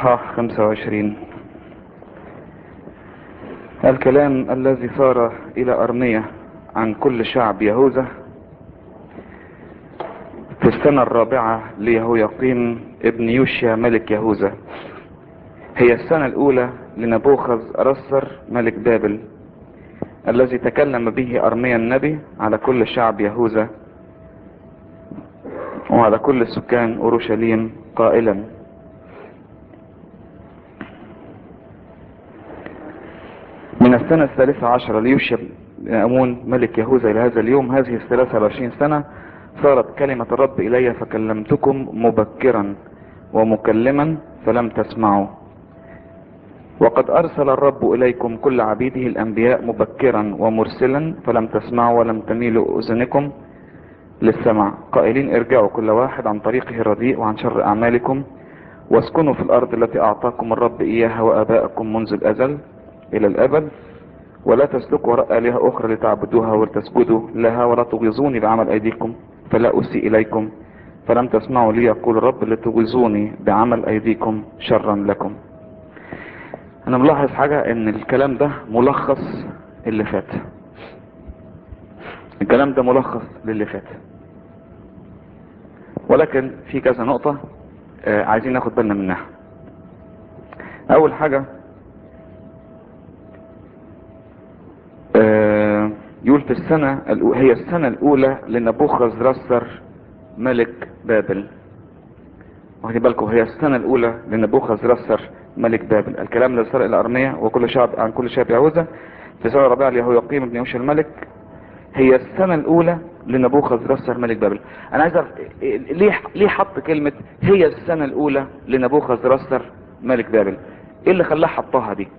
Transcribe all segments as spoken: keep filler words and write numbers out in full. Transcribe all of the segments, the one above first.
اصحاح خمسة وعشرين. الكلام الذي صار الى ارمية عن كل شعب يهوذا في السنة الرابعة ليهوياقيم ابن يوشيا ملك يهوذا، هي السنة الاولى لنبوخذ رسر ملك بابل، الذي تكلم به ارميا النبي على كل شعب يهوذا وعلى كل سكان اورشليم قائلا: من السنة الثالثة عشرة ليوشيا بن آمون ملك يهوذا إلى هذا اليوم، هذه الثلاثة والعشرين سنة، صارت كلمة الرب إلي فكلمتكم مبكرا ومكلما فلم تسمعوا، وقد أرسل الرب إليكم كل عبيده الأنبياء مبكرا ومرسلا فلم تسمعوا ولم تميلوا أذنكم للسمع، قائلين: ارجعوا كل واحد عن طريقه الرديء وعن شر أعمالكم، واسكنوا في الأرض التي أعطاكم الرب إياها وآبائكم منذ الأزل إلى الأبد، ولا تسلكوا وراء آلهة أخرى لتعبدوها ولتسجدوا لها، ولا تغيظوني بعمل أيديكم فلا أسيء إليكم، فلم تسمعوا لي يقول الرب لتغيظوني بعمل أيديكم شرا لكم. أنا ملاحظ حاجة، إن الكلام ده ملخص اللي فات. الكلام ده ملخص للي فات، ولكن في كذا نقطة آه عايزين ناخد بالنا منها. أول حاجة آه يقول في السنة هي السنة الأولى لنبوخذ رسر ملك بابل. واخدين بالكم، هي السنة الأولى لنبوخذ رسر ملك بابل. الكلام الذي صار إلى أرميا وكل شعب عن كل شعب يهوذا في السنة الرابعة ليهوياقيم ابن يوشيا الملك، هي السنة الأولى لنبوخذ رسر ملك بابل. أنا عايز أعرف ليه ليه حط كلمة هي السنة الأولى لنبوخذ رسر ملك بابل؟ إيه اللي خلاه حطها دي؟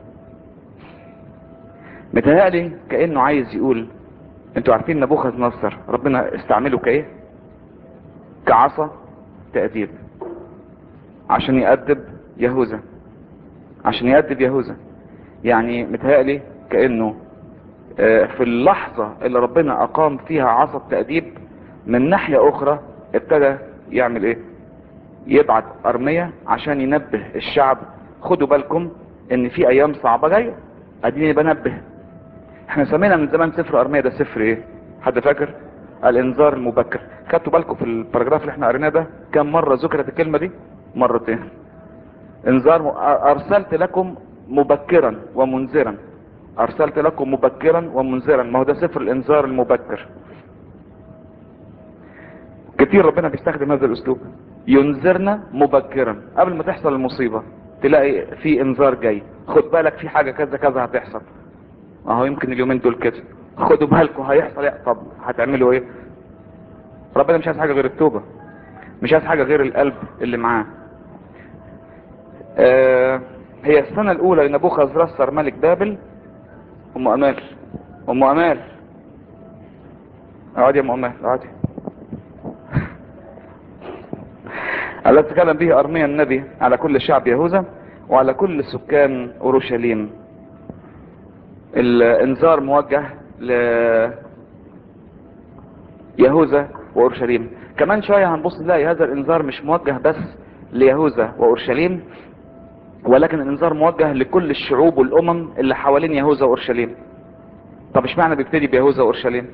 متهيألي كأنه عايز يقول: انتوا عارفين نبوخذ نصر ربنا استعمله كايه؟ كعصا تأديب عشان يأدب يهوذا، عشان يأدب يهوذا. يعني متهيألي كأنه في اللحظة اللي ربنا اقام فيها عصا التأديب، من ناحية اخرى ابتدى يعمل ايه؟ يبعت ارميا عشان ينبه الشعب: خدوا بالكم ان في ايام صعبة جاية، اديني بنبه. احنا سمينا من زمان سفر ارميا ده سفر ايه؟ حد فاكر؟ الانذار المبكر. خدتوا بالكم في الباراجراف اللي احنا قريناه ده كم مرة ذكرت الكلمة دي؟ مرتين. انذار م... ارسلت لكم مبكرا ومنذرا، ارسلت لكم مبكرا ومنذرا. ما هو ده سفر الانذار المبكر. كتير ربنا بيستخدم هذا الاسلوب، ينذرنا مبكرا قبل ما تحصل المصيبة، تلاقي في انذار جاي: خد بالك في حاجة كذا كذا هتحصل. ما هو يمكن اليومين دول كده، خدوا بالكم هيحصل. طب هتعملوا ايه؟ ربنا مش عايز حاجة غير التوبة، مش عايز حاجة غير القلب اللي معاه. آه هي السنة الاولى لنبوخذ رسر ملك بابل. ام امال ام امال اقعدي يا ام امال اقعدي. الذي تكلم به ارميا النبي على كل شعب يهوذا وعلى كل سكان اورشليم. الانذار موجه ليهوذا واورشليم. كمان شوية هنبص نلاقي هذا الانذار مش موجه بس ليهوذا واورشليم، ولكن الانذار موجه لكل الشعوب والامم اللي حوالين يهوذا واورشليم. طب اشمعنى بيبتدي بيهوذا واورشليم؟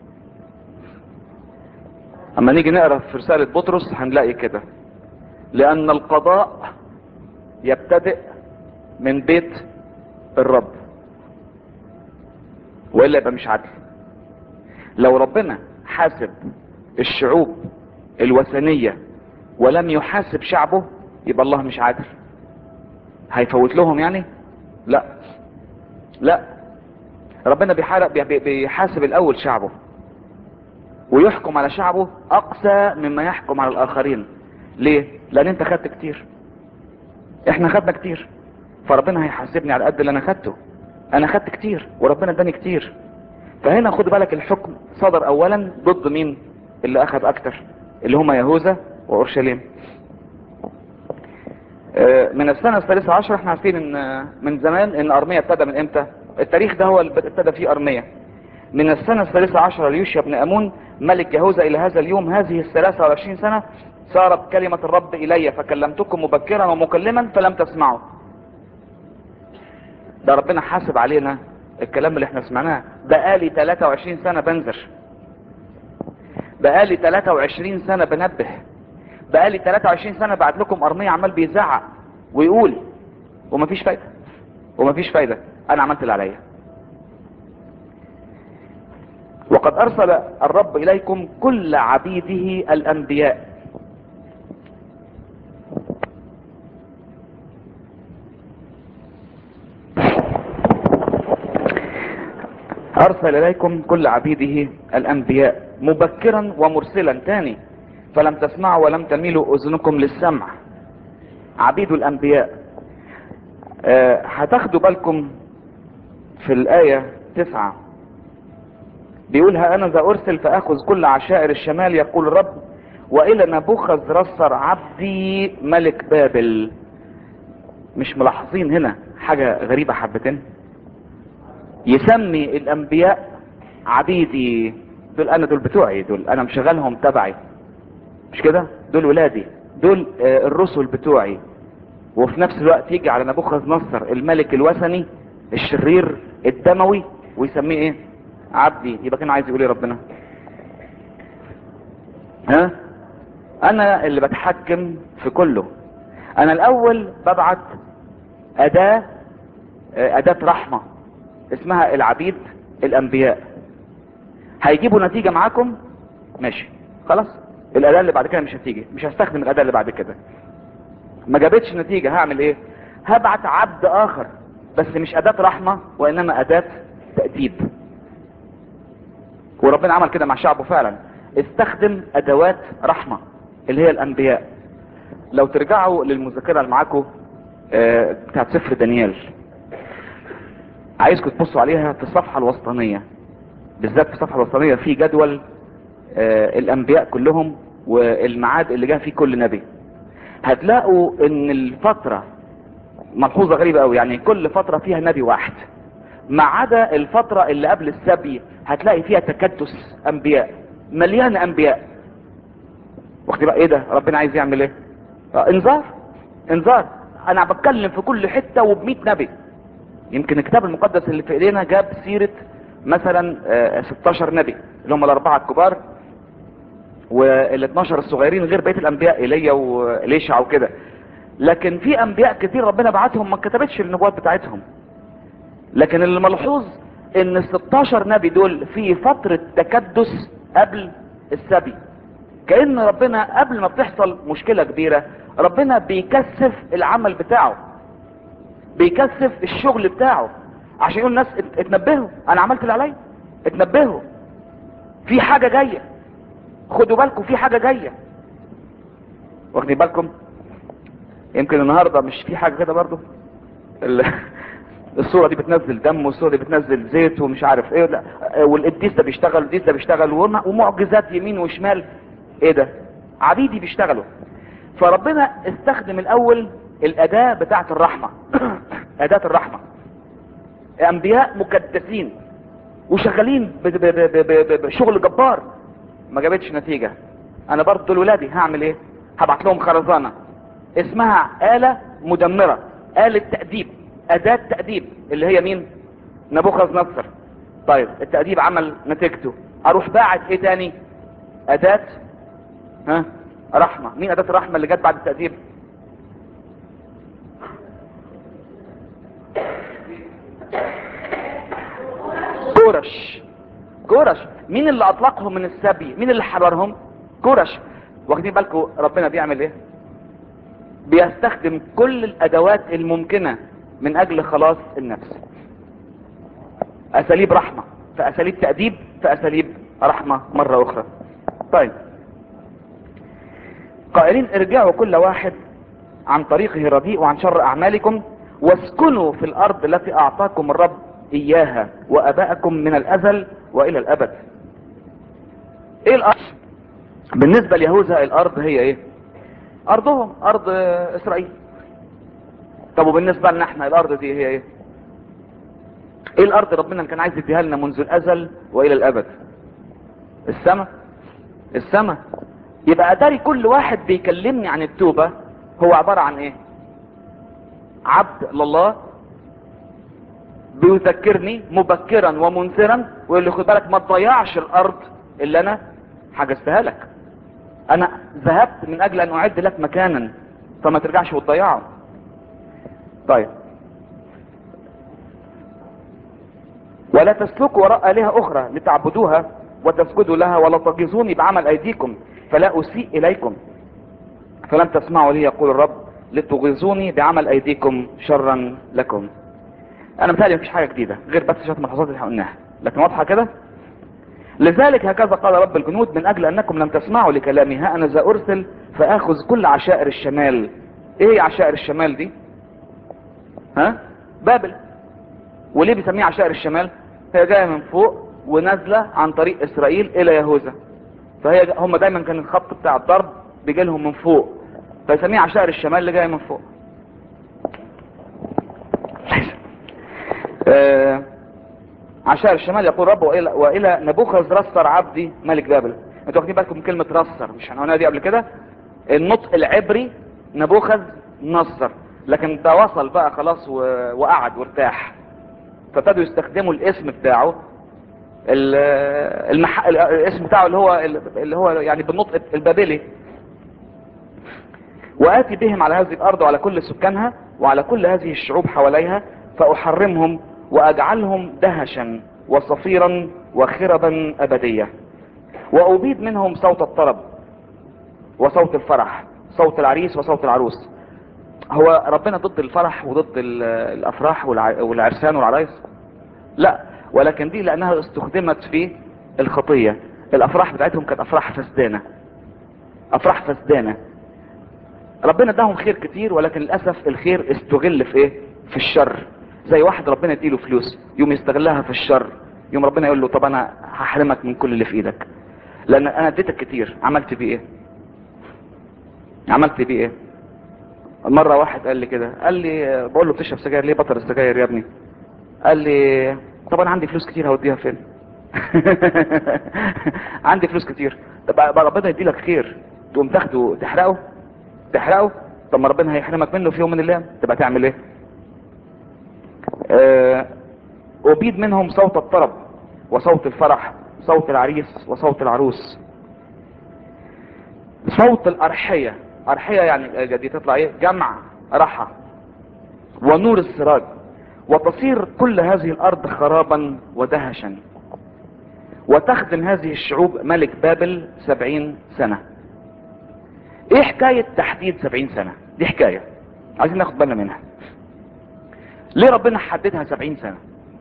اما نيجي نقرا في رسالة بطرس هنلاقي كده: لان القضاء يبتدئ من بيت الرب، والا يبقى مش عدل. لو ربنا حاسب الشعوب الوثنية ولم يحاسب شعبه، يبقى الله مش عادل. هيفوت لهم يعني؟ لا لا، ربنا بيحارب بيحاسب الاول شعبه ويحكم على شعبه اقسى مما يحكم على الاخرين. ليه؟ لان انت خدت كتير، احنا خدنا كتير، فربنا هيحاسبني على قد اللي انا خدته. انا خدت كتير وربنا اداني كتير. فهنا خد بالك الحكم صدر اولا ضد مين اللي اخذ اكتر؟ اللي هم يهوذا واورشليم. من السنة الثالثة عشر احنا عارفين ان من زمان ان ارميا ابتدى من امتى؟ التاريخ ده هو اللي ابتدى فيه ارميا. من السنة الثالثة عشر ليوشيا بن آمون ملك يهوذا الى هذا اليوم، هذه الثلاثة والعشرين سنة، صارت كلمة الرب الي فكلمتكم مبكرا ومكلما فلم تسمعوا. ده ربنا حاسب علينا الكلام اللي احنا سمعناه. بقالي ثلاثة وعشرين سنة بنذر، بقالي ثلاثة وعشرين سنة بنبه، بقالي ثلاثة وعشرين سنة بعت لكم ارمية عمال بيزعق ويقول ومفيش فايدة، ومفيش فايدة. انا عملت اللي عليا. وقد ارسل الرب اليكم كل عبيده الانبياء. ارسل اليكم كل عبيده الانبياء مبكرا ومرسلا. تاني فلم تسمعوا ولم تميلوا اذنكم للسمع. عبيد الانبياء. أه هتاخدوا بالكم في الايه تسعة بيقول ها انا ذا ارسل فاخذ كل عشائر الشمال يقول الرب والى نبوخذ رصر عبدي ملك بابل. مش ملاحظين هنا حاجة غريبة حبتين؟ يسمي الانبياء عبيدي. دول انا دول بتوعي، دول انا مشغلهم تبعي، مش كده؟ دول ولادي، دول آه الرسل بتوعي. وفي نفس الوقت يجي على نبوخذ نصر الملك الوثني الشرير الدموي ويسميه ايه؟ عبدي. يبقى كان عايز يقول ايه ربنا؟ ها؟ انا اللي بتحكم في كله. انا الاول ببعت اداة اداة رحمة اسمها العبيد الانبياء. هيجيبوا نتيجة معاكم ماشي خلاص. الاداة اللي بعد كده مش هتيجي، مش هستخدم الاداة اللي بعد كده. ما جابتش نتيجة هعمل ايه؟ هبعت عبد اخر بس مش اداة رحمة وانما اداة تأديب. وربنا عمل كده مع شعبه فعلا، استخدم ادوات رحمة اللي هي الانبياء. لو ترجعوا للمذكرة اللي معاكم آه بتاعت سفر دانيال، عايزكم تبصوا عليها في الصفحة الوسطانية، بالذات في الصفحة الوسطانية في جدول آه الانبياء كلهم والميعاد اللي جاء فيه كل نبي. هتلاقوا ان الفترة ملحوظة غريبة قوي، يعني كل فترة فيها نبي واحد، ما عدا الفترة اللي قبل السبي هتلاقي فيها تكدس انبياء، مليان انبياء. واخد بقى ايه ده؟ ربنا عايز يعمل ايه؟ آه انذار، انذار. انا بتكلم في كل حتة وبمئة نبي. يمكن الكتاب المقدس اللي في ايدينا جاب سيرة مثلا آه ستاشر نبي اللي هم الاربعة الكبار وال اتناشر الصغيرين غير بقية الانبياء ايليا واليشع وكده. لكن في انبياء كتير ربنا بعتهم ما كتبتش النبوات بتاعتهم. لكن اللي ملحوظ ان ال ستاشر نبي دول في فترة تكدس قبل السبي. كأن ربنا قبل ما بتحصل مشكلة كبيرة ربنا بيكثف العمل بتاعه، بيكثف الشغل بتاعه عشان يقول الناس اتنبهوا، انا عملت اللي عليا، اتنبهوا في حاجة جاية، خدوا بالكم في حاجة جاية. واخدين بالكم؟ يمكن النهاردة مش في حاجة كده برضو الصورة دي بتنزل دم والصورة دي بتنزل زيت ومش عارف ايه، لا والقديس ده بيشتغل والقديس ده بيشتغل ومعجزات يمين وشمال. ايه ده؟ عبيدي بيشتغلوا. فربنا استخدم الاول الاداة بتاعت الرحمة اداة الرحمة. انبياء مكدسين وشغالين بشغل جبار، ما جابتش نتيجة. انا برضو دول ولادي هعمل ايه؟ هبعت لهم خرزانة اسمها آلة مدمرة، آلة تأديب، اداة تأديب اللي هي مين؟ نبوخذ نصر. طيب التأديب عمل نتيجته، اروح باعت ايه تاني؟ اداة ها رحمة. مين اداة الرحمة اللي جت بعد التأديب؟ كورش. كورش مين اللي اطلقهم من السبي؟ مين اللي حررهم؟ كورش. واخدين بالكم ربنا بيعمل ايه؟ بيستخدم كل الادوات الممكنة من اجل خلاص النفس. اساليب رحمة في اساليب تأديب في اساليب رحمة مرة اخرى. طيب قائلين ارجعوا كل واحد عن طريقه الرديء وعن شر اعمالكم واسكنوا في الارض التي اعطاكم الرب اياها واباءكم من الازل والى الابد. ايه الارض؟ بالنسبة ليهوذا الارض هي ايه؟ ارضهم، ارض اسرائيل. طب وبالنسبة لنا احنا الارض دي هي ايه؟ ايه الارض ربنا اللي كان عايز يديها لنا منذ الازل والى الابد؟ السماء. السماء يبقى اتاري كل واحد بيكلمني عن التوبة هو عبارة عن ايه؟ عبد لله بيذكرني مبكرا ومنذرا ويقول لي خد بالك ما تضيعش الارض اللي انا حجزتها لك، انا ذهبت من اجل ان اعد لك مكانا فما ترجعش وتضيعه. طيب، ولا تسلكوا وراء آلهة اخرى لتعبدوها وتسجدوا لها ولا تجزوني بعمل ايديكم فلا اسيء اليكم، فلم تسمعوا لي يقول الرب لتغيظوني بعمل ايديكم شرا لكم. انا متهيألي مفيش حاجة جديدة غير بس شوية ملحوظات اللي قلناها، لكن واضحة كده. لذلك هكذا قال رب الجنود من اجل انكم لم تسمعوا لكلامي ها انا ذا ارسل فاخذ كل عشائر الشمال. ايه عشائر الشمال دي؟ ها؟ بابل. وليه بيسميها عشائر الشمال؟ هي جايه من فوق ونازله عن طريق اسرائيل الى يهوذا، فهي هم دايما كان الخط بتاع الضرب بيجي لهم من فوق، فيسميها عشائر الشمال اللي جايه من فوق. آه عشائر الشمال يقول رب والى, وإلى نبوخذ رسر عبدي ملك بابل. انتوا واخدين بالكم من كلمه رسر؟ مش هنقولها دي قبل كده؟ النطق العبري نبوخذ نصر، لكن ده وصل بقى خلاص و... وقعد وارتاح، فابتدوا يستخدموا الاسم بتاعه المح... الاسم بتاعه اللي هو اللي هو يعني بالنطق البابلي. وآتي بهم على هذه الأرض وعلى كل سكانها وعلى كل هذه الشعوب حواليها فأحرمهم وأجعلهم دهشا وصفيرا وخربا أبدية، وأبيد منهم صوت الطرب وصوت الفرح، صوت العريس وصوت العروس. هو ربنا ضد الفرح وضد الأفراح والعرسان والعرايس؟ لا، ولكن دي لأنها استخدمت في الخطية. الأفراح بتاعتهم كانت أفراح فسدانة، أفراح فسدانة. ربنا اداهم خير كتير ولكن للأسف الخير استغل في ايه؟ في الشر. زي واحد ربنا يديله فلوس يوم يستغلها في الشر، يوم ربنا يقول له طب انا هحرمك من كل اللي في ايدك لان انا اديتك كتير. عملت بيه ايه؟ عملت بيه ايه؟ مرة واحد قال لي كده، قال لي بقول له بتشرب سجاير ليه؟ بطل السجاير يا ابني. قال لي طب انا عندي فلوس كتير هوديها فين؟ عندي فلوس كتير. طب ربنا يديلك خير تقوم تاخده تحرقه؟ تحرقه؟ طب ما ربنا هيحرمك منه في يوم من الايام، تبقى تعمل ايه؟ آه، أبيد منهم صوت الطرب وصوت الفرح، صوت العريس وصوت العروس، صوت الأرحية. أرحية يعني دي تطلع ايه؟ جمع رحى، ونور السراج، وتصير كل هذه الأرض خرابا ودهشا، وتخدم هذه الشعوب ملك بابل سبعين سنة. ايه حكاية تحديد سبعين سنة؟ دي حكاية عايزين ناخد بالنا منها. ليه ربنا حددها سبعين سنة؟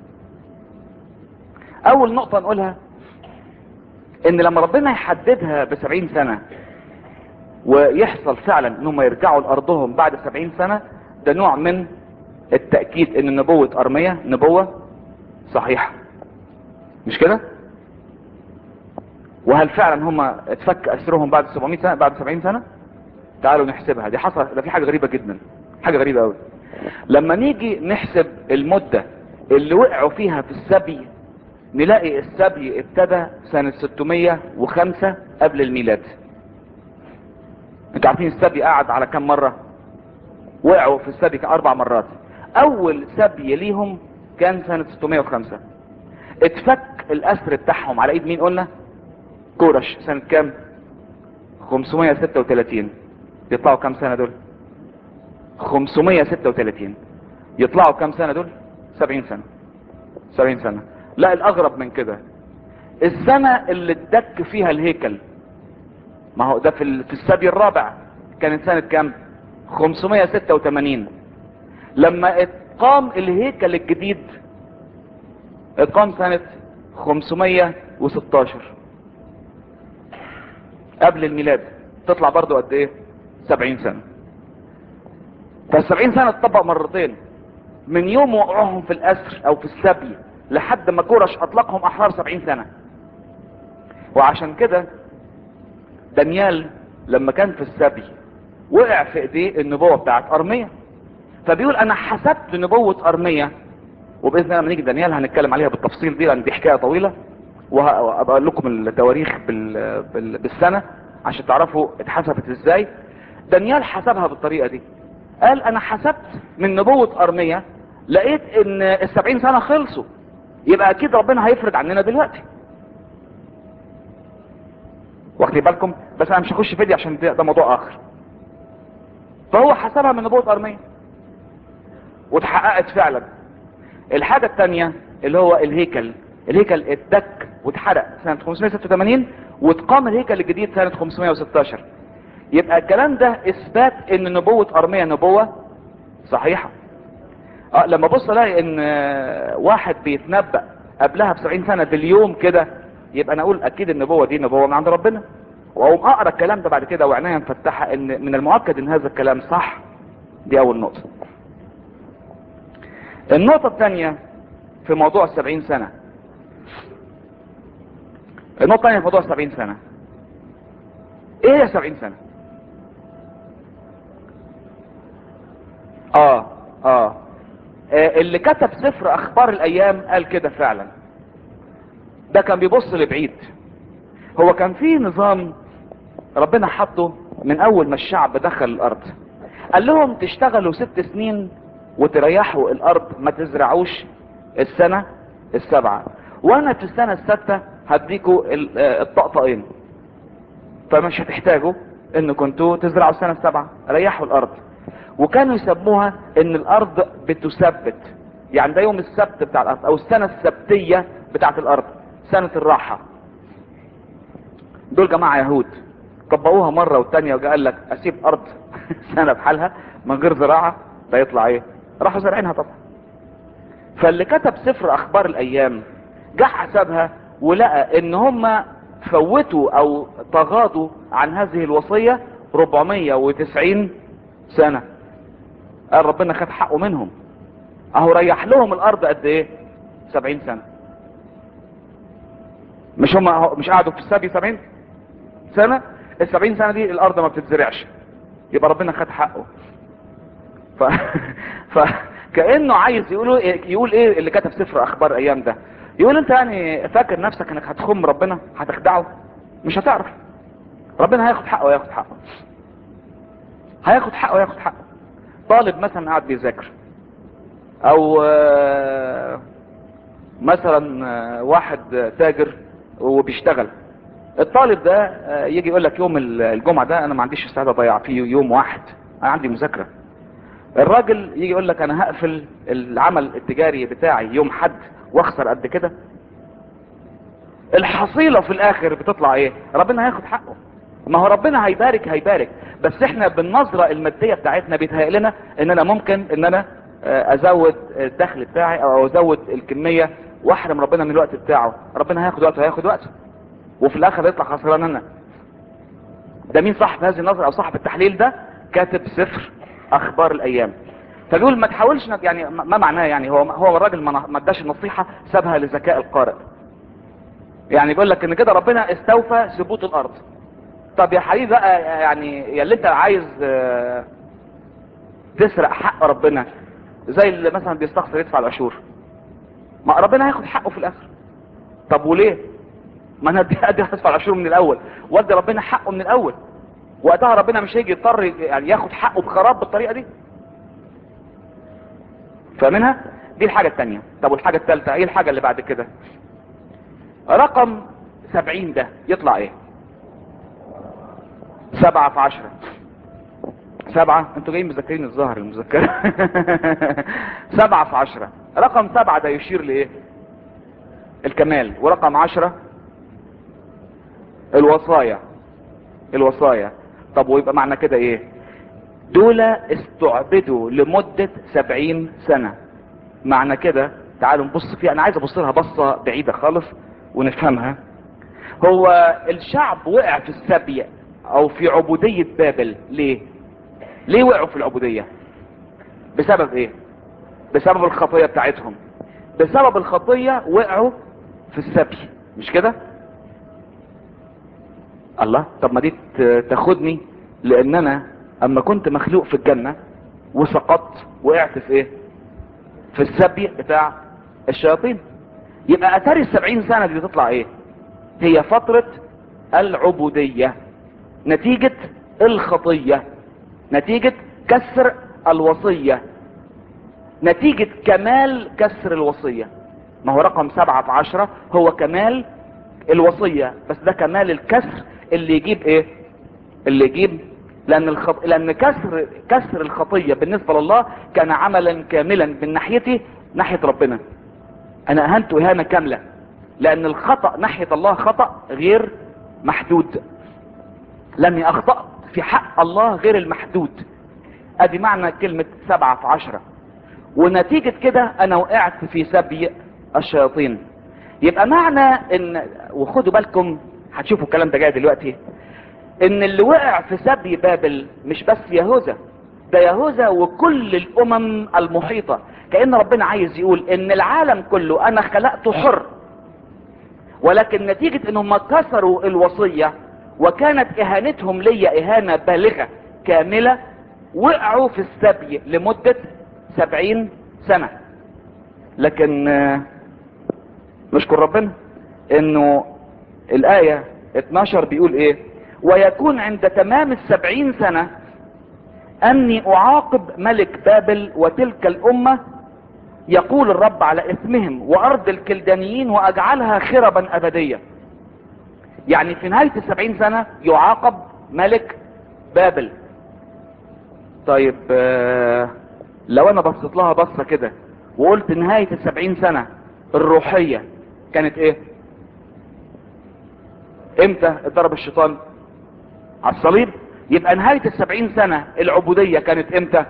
اول نقطة نقولها ان لما ربنا يحددها بسبعين سنة ويحصل فعلا انهم يرجعوا لارضهم بعد سبعين سنة، ده نوع من التأكيد ان نبوة ارميا نبوة صحيحة، مش كده؟ وهل فعلا هم اتفك اسرهم بعد سبعمائة سنة بعد سبعين سنة؟ تعالوا نحسبها. دي حصل. ده في حاجة غريبة جدا، حاجة غريبة قوي. لما نيجي نحسب المدة اللي وقعوا فيها في السبي نلاقي السبي ابتدى سنة ستمائة وخمسة قبل الميلاد. انتوا عارفين السبي قعد على كم مرة؟ وقعوا في السبي اربع مرات. اول سبي ليهم كان سنة ستمائة وخمسة. اتفك الاسر بتاعهم على ايد مين قلنا؟ كورش. سنة كام؟ خمسمائة وستة وثلاثين. يطلعوا كام سنة دول؟ خمسمائة وستة وثلاثين. يطلعوا كام سنة دول؟ سبعين سنة. سبعين سنة. لا، الاغرب من كده السنة اللي اتدك فيها الهيكل، ما هو ده في في السبي الرابع، كانت سنة كام؟ خمسمائة وستة وثمانين. لما اتقام الهيكل الجديد اتقام سنة خمسمائة وستة عشر قبل الميلاد. تطلع برضو قد ايه؟ سبعين سنة. فالسبعين سنة اتطبق مرتين، من يوم وقعهم في الاسر او في السبي لحد ما كورش اطلقهم احرار سبعين سنة. وعشان كده دانيال لما كان في السبي وقع في ايديه النبوة بتاعت ارميا، فبيقول انا حسبت نبوة ارميا، وباذن الله لما نيجي دانيال هنتكلم عليها بالتفصيل دي لان دي حكاية طويلة، وهقول لكم التواريخ بال... بال... بالسنة. عشان تعرفوا اتحسبت ازاي. دانيال حسبها بالطريقة دي، قال انا حسبت من نبوة ارميا لقيت ان السبعين سنة خلصوا، يبقى اكيد ربنا هيفرض عننا دلوقتي. واخدين بالكم؟ بس انا مش هخش في دي عشان ده, ده موضوع اخر. فهو حسبها من نبوة ارميا واتحققت فعلا. الحاجة التانية اللي هو الهيكل، الهيكل اتدك واتحرق سنة خمسمائة وستة وثمانين، واتقام الهيكل الجديد سنة خمسمائة وستاشر. يبقى الكلام ده اثبات ان نبوة ارميا نبوة صحيحة. اه لما بص الاقي ان واحد بيتنبأ قبلها بسبعين سنة باليوم كده، يبقى انا اقول اكيد النبوة دي نبوة من عند ربنا، واقوم اقرا الكلام ده بعد كده وعناية مفتحة ان من المؤكد ان هذا الكلام صح. دي اول نقطة. النقطة الثانية في موضوع السبعين سنة، النقطة الثانية في موضوع السبعين سنة، ايه هي سبعين سنة؟ آه, اه اه اللي كتب سفر اخبار الايام قال كده فعلا. ده كان بيبص لبعيد. هو كان في نظام ربنا حطه من اول ما الشعب دخل الارض، قال لهم تشتغلوا ست سنين وتريحوا الارض، ما تزرعوش السنة السبعة، وانا في السنة الستة هديكوا الطقطقين، فمش هتحتاجوا ان كنتوا تزرعوا السنة السبعة، ريحوا الارض. وكانوا يسموها ان الارض بتثبت، يعني ده يوم السبت بتاع الارض او السنة السبتية بتاعت الارض، سنة الراحة. دول جماعة يهود طبقوها مرة والتانية، وقال لك اسيب ارض سنة بحالها من غير زراعة، ده يطلع ايه؟ راحوا زارعينها طبعا. فاللي كتب سفر اخبار الايام جه حسبها ولقى ان هم فوتوا او تغاضوا عن هذه الوصية أربعمائة وتسعين سنة. قال ربنا خد حقه منهم، اهو ريح لهم الارض قد ايه؟ سبعين سنة. مش هم مش قعدوا في السبي سبعين سنة؟ السبعين سنة دي الارض ما بتتزرعش، يبقى ربنا خد حقه. ف... فكأنه عايز يقول ايه، يقول ايه اللي كتب سفر اخبار ايام ده؟ يقول انت يعني فاكر نفسك انك هتخم ربنا، هتخدعه؟ مش هتعرف. ربنا هياخد حقه وياخد حقه، هياخد حقه وياخد حقه. طالب مثلا قاعد بيذاكر، او مثلا واحد تاجر وبيشتغل، الطالب ده يجي يقول لك يوم الجمعة ده انا ما عنديش استعداد اضيع فيه يوم واحد، انا عندي مذاكرة. الراجل يجي يقول لك انا هقفل العمل التجاري بتاعي يوم حد واخسر قد كده. الحصيلة في الاخر بتطلع ايه؟ ربنا هياخد حقه. ما هو ربنا هيبارك هيبارك، بس احنا بالنظرة المادية بتاعتنا بيتهيأ لنا ان انا ممكن ان انا ازود الدخل بتاعي او ازود الكمية واحرم ربنا من الوقت بتاعه. ربنا هياخد وقته هياخد وقته وفي الاخر يطلع خسران انا. ده مين صاحب هذه النظرة او صاحب التحليل ده؟ كاتب سفر اخبار الايام. فبيقول ما تحاولش يعني ما معناه، يعني هو هو الراجل ما اداش النصيحة، سابها لذكاء القارئ. يعني بيقول لك ان كده ربنا استوفى ثبوت الارض. طب يا حبيبي بقى، يعني يا اللي انت عايز تسرق حق ربنا زي اللي مثلا بيستخسر يدفع العشور، ما ربنا هياخد حقه في الاخر. طب وليه؟ ما انا ادي ادي هدفع العشور من الاول وادي ربنا حقه من الاول، وقتها ربنا مش هيجي يضطر يعني ياخد حقه بخراب بالطريقه دي. فمنها دي الحاجه الثانيه. طب والحاجه الثالثه ايه؟ الحاجه اللي بعد كده رقم سبعين ده يطلع ايه؟ سبعة في عشرة. سبعة، انتوا جايين مذكرين الظاهر المذكرة. سبعة في عشرة، رقم سبعة ده يشير لايه؟ الكمال. ورقم عشرة الوصايا. الوصايا. طب ويبقى معنى كده ايه؟ دول استعبدوا لمدة سبعين سنة. معنى كده تعالوا نبص فيها، انا عايز ابص لها بصة بعيدة خالص ونفهمها. هو الشعب وقع في السبي او في عبودية بابل ليه؟ ليه وقعوا في العبودية؟ بسبب ايه؟ بسبب الخطية بتاعتهم. بسبب الخطية وقعوا في السبي، مش كده؟ الله، طب ما دي تاخدني لان انا اما كنت مخلوق في الجنة وسقطت وقعت في ايه؟ في السبي بتاع الشياطين. يبقى اثار السبعين سنة دي تطلع ايه؟ هي فترة العبودية. نتيجة الخطية، نتيجة كسر الوصية، نتيجة كمال كسر الوصية. ما هو رقم سبعة في عشرة هو كمال الوصية، بس ده كمال الكسر اللي يجيب ايه؟ اللي يجيب لان الخط... لان كسر كسر الخطية بالنسبة لله كان عملا كاملا من ناحيتي ناحية ربنا. انا اهنت اهانة كاملة لان الخطأ ناحية الله خطأ غير محدود، لاني اخطأت في حق الله غير المحدود. ادي معنى كلمة سبعة في عشرة. ونتيجة كده انا وقعت في سبي الشياطين. يبقى معنى ان، وخدوا بالكم هتشوفوا الكلام ده جاي دلوقتي، ان اللي وقع في سبي بابل مش بس يهوذا، ده يهوذا وكل الامم المحيطة. كأن ربنا عايز يقول ان العالم كله انا خلقته حر، ولكن نتيجة انهم كسروا الوصية وكانت اهانتهم ليا اهانة بالغة كاملة، وقعوا في السبي لمدة سبعين سنة. لكن نشكر ربنا انه الآية اتناشر بيقول ايه؟ ويكون عند تمام السبعين سنة اني اعاقب ملك بابل وتلك الامة، يقول الرب، على اثمهم وارض الكلدانيين واجعلها خربا ابدية. يعني في نهاية السبعين سنة يعاقب ملك بابل. طيب آه لو انا بصيت لها بصة كده وقلت نهاية السبعين سنة الروحية كانت ايه؟ امتى اتضرب الشيطان؟ على الصليب. يبقى نهاية السبعين سنة العبودية كانت امتى؟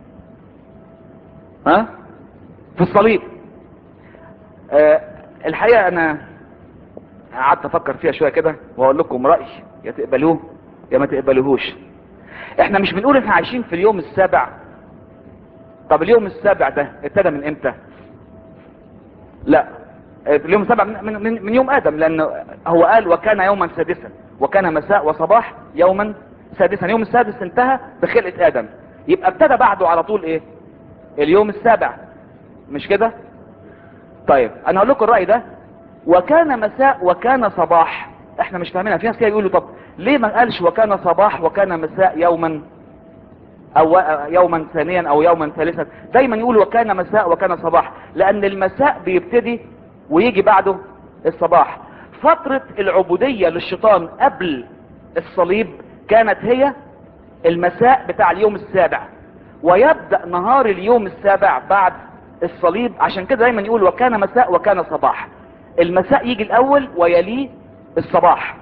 ها؟ في الصليب. آه الحقيقة انا قعدت افكر فيها شوية كده واقول لكم رأي، يا تقبلوه يا ما تقبلوهوش. احنا مش بنقول احنا عايشين في اليوم السابع. طب اليوم السابع ده ابتدى من امتى؟ لا، اليوم السابع من, من, من يوم ادم، لان هو قال وكان يوما سادسا، وكان مساء وصباح يوما سادسا. يوم السادس انتهى بخلقة ادم، يبقى ابتدى بعده على طول ايه؟ اليوم السابع، مش كده؟ طيب انا هقول لكم الرأي ده. وكان مساء وكان صباح، احنا مش فاهمينها. في ناس كده يقولوا طب ليه ما قالش وكان صباح وكان مساء يوما او يوما ثانيا او يوما ثالثا؟ دايما يقول وكان مساء وكان صباح، لان المساء بيبتدي ويجي بعده الصباح. فترة العبودية للشيطان قبل الصليب كانت هي المساء بتاع اليوم السابع، ويبدأ نهار اليوم السابع بعد الصليب. عشان كده دايما يقول وكان مساء وكان صباح. المساء يجي الاول ويليه الصباح.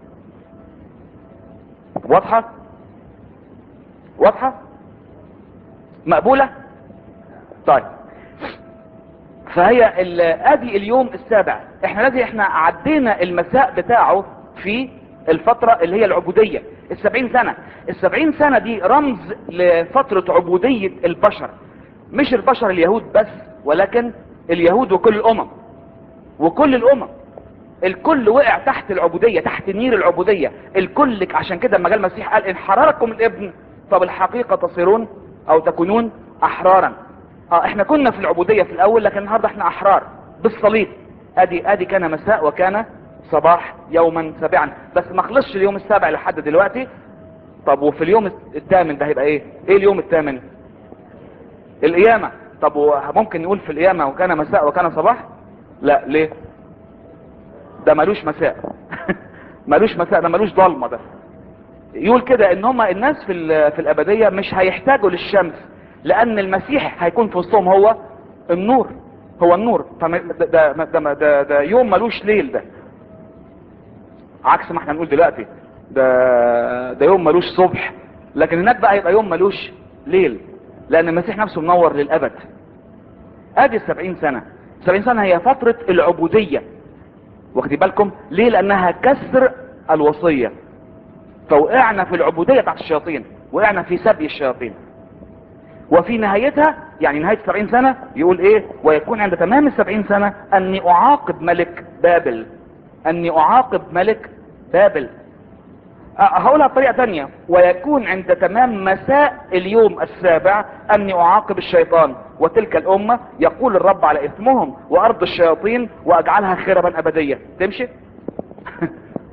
واضحة؟ واضحة؟ مقبولة؟ طيب فهي ادي اليوم السابع. احنا لازم احنا عدينا المساء بتاعه في الفترة اللي هي العبودية السبعين سنة. السبعين سنة دي رمز لفترة عبودية البشر، مش البشر اليهود بس، ولكن اليهود وكل الامم. وكل الامم الكل وقع تحت العبودية، تحت نير العبودية الكل. عشان كده لما جاء المسيح قال ان حرركم الابن فبالحقيقة تصيرون او تكونون احرارا. اه احنا كنا في العبودية في الاول، لكن النهاردة احنا احرار بالصليب. ادي ادي كان مساء وكان صباح يوما سابعا. بس ما خلصش اليوم السابع لحد دلوقتي. طب وفي اليوم الثامن ده هيبقى ايه؟ ايه اليوم الثامن؟ القيامة. طب ممكن نقول في القيامة وكان مساء وكان صباح؟ لا. ليه؟ ده ملوش مساء. ملوش مساء، ده ملوش ضلمة. ده يقول كده ان هم الناس في في الابدية مش هيحتاجوا للشمس، لان المسيح هيكون في وسطهم. هو النور، هو النور. فده ده, ده, ده, ده يوم ملوش ليل. ده عكس ما احنا نقول دلوقتي ده ده يوم ملوش صبح. لكن هناك بقى يبقى يوم ملوش ليل، لان المسيح نفسه منور للابد. ادي السبعين سنة. السبعين سنة هي فترة العبودية. واخدي بالكم ليه؟ لانها كسر الوصية. فوقعنا في العبودية بتاعت الشياطين، وقعنا في سبي الشياطين. وفي نهايتها يعني نهاية السبعين سنة يقول ايه؟ ويكون عند تمام السبعين سنة اني اعاقب ملك بابل. اني اعاقب ملك بابل. هقولها بطريقة تانية. ويكون عند تمام مساء اليوم السابع اني اعاقب الشيطان وتلك الامة، يقول الرب، على اثمهم وارض الشياطين واجعلها خربا ابدية. تمشي؟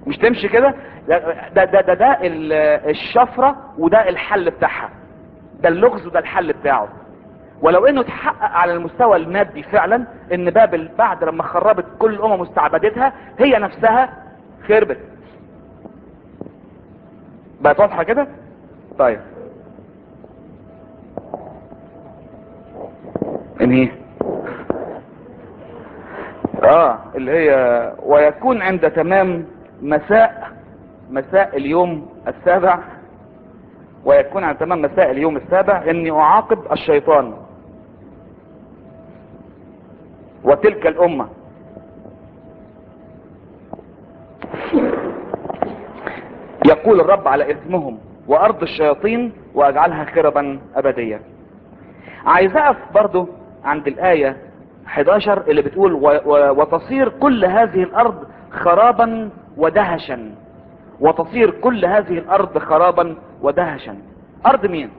مش تمشي كده. ده ده ده, ده, ده الشفرة وده الحل بتاعها، ده اللغز وده الحل بتاعه. ولو انه تحقق على المستوى المادي فعلا ان بابل بعد لما خربت كل الامم واستعبدتها هي نفسها خربت. بقت واضحة كده؟ طيب انهي اه اللي هي ويكون عند تمام مساء مساء اليوم السابع، ويكون عند تمام مساء اليوم السابع اني اعاقب الشيطان وتلك الامة يقول الرب على اسمهم وارض الشياطين واجعلها خربا ابدية. عايز اقف برضو عند الاية حداشر اللي بتقول و... و... وتصير كل هذه الارض خرابا ودهشا. وتصير كل هذه الارض خرابا ودهشا. ارض مين؟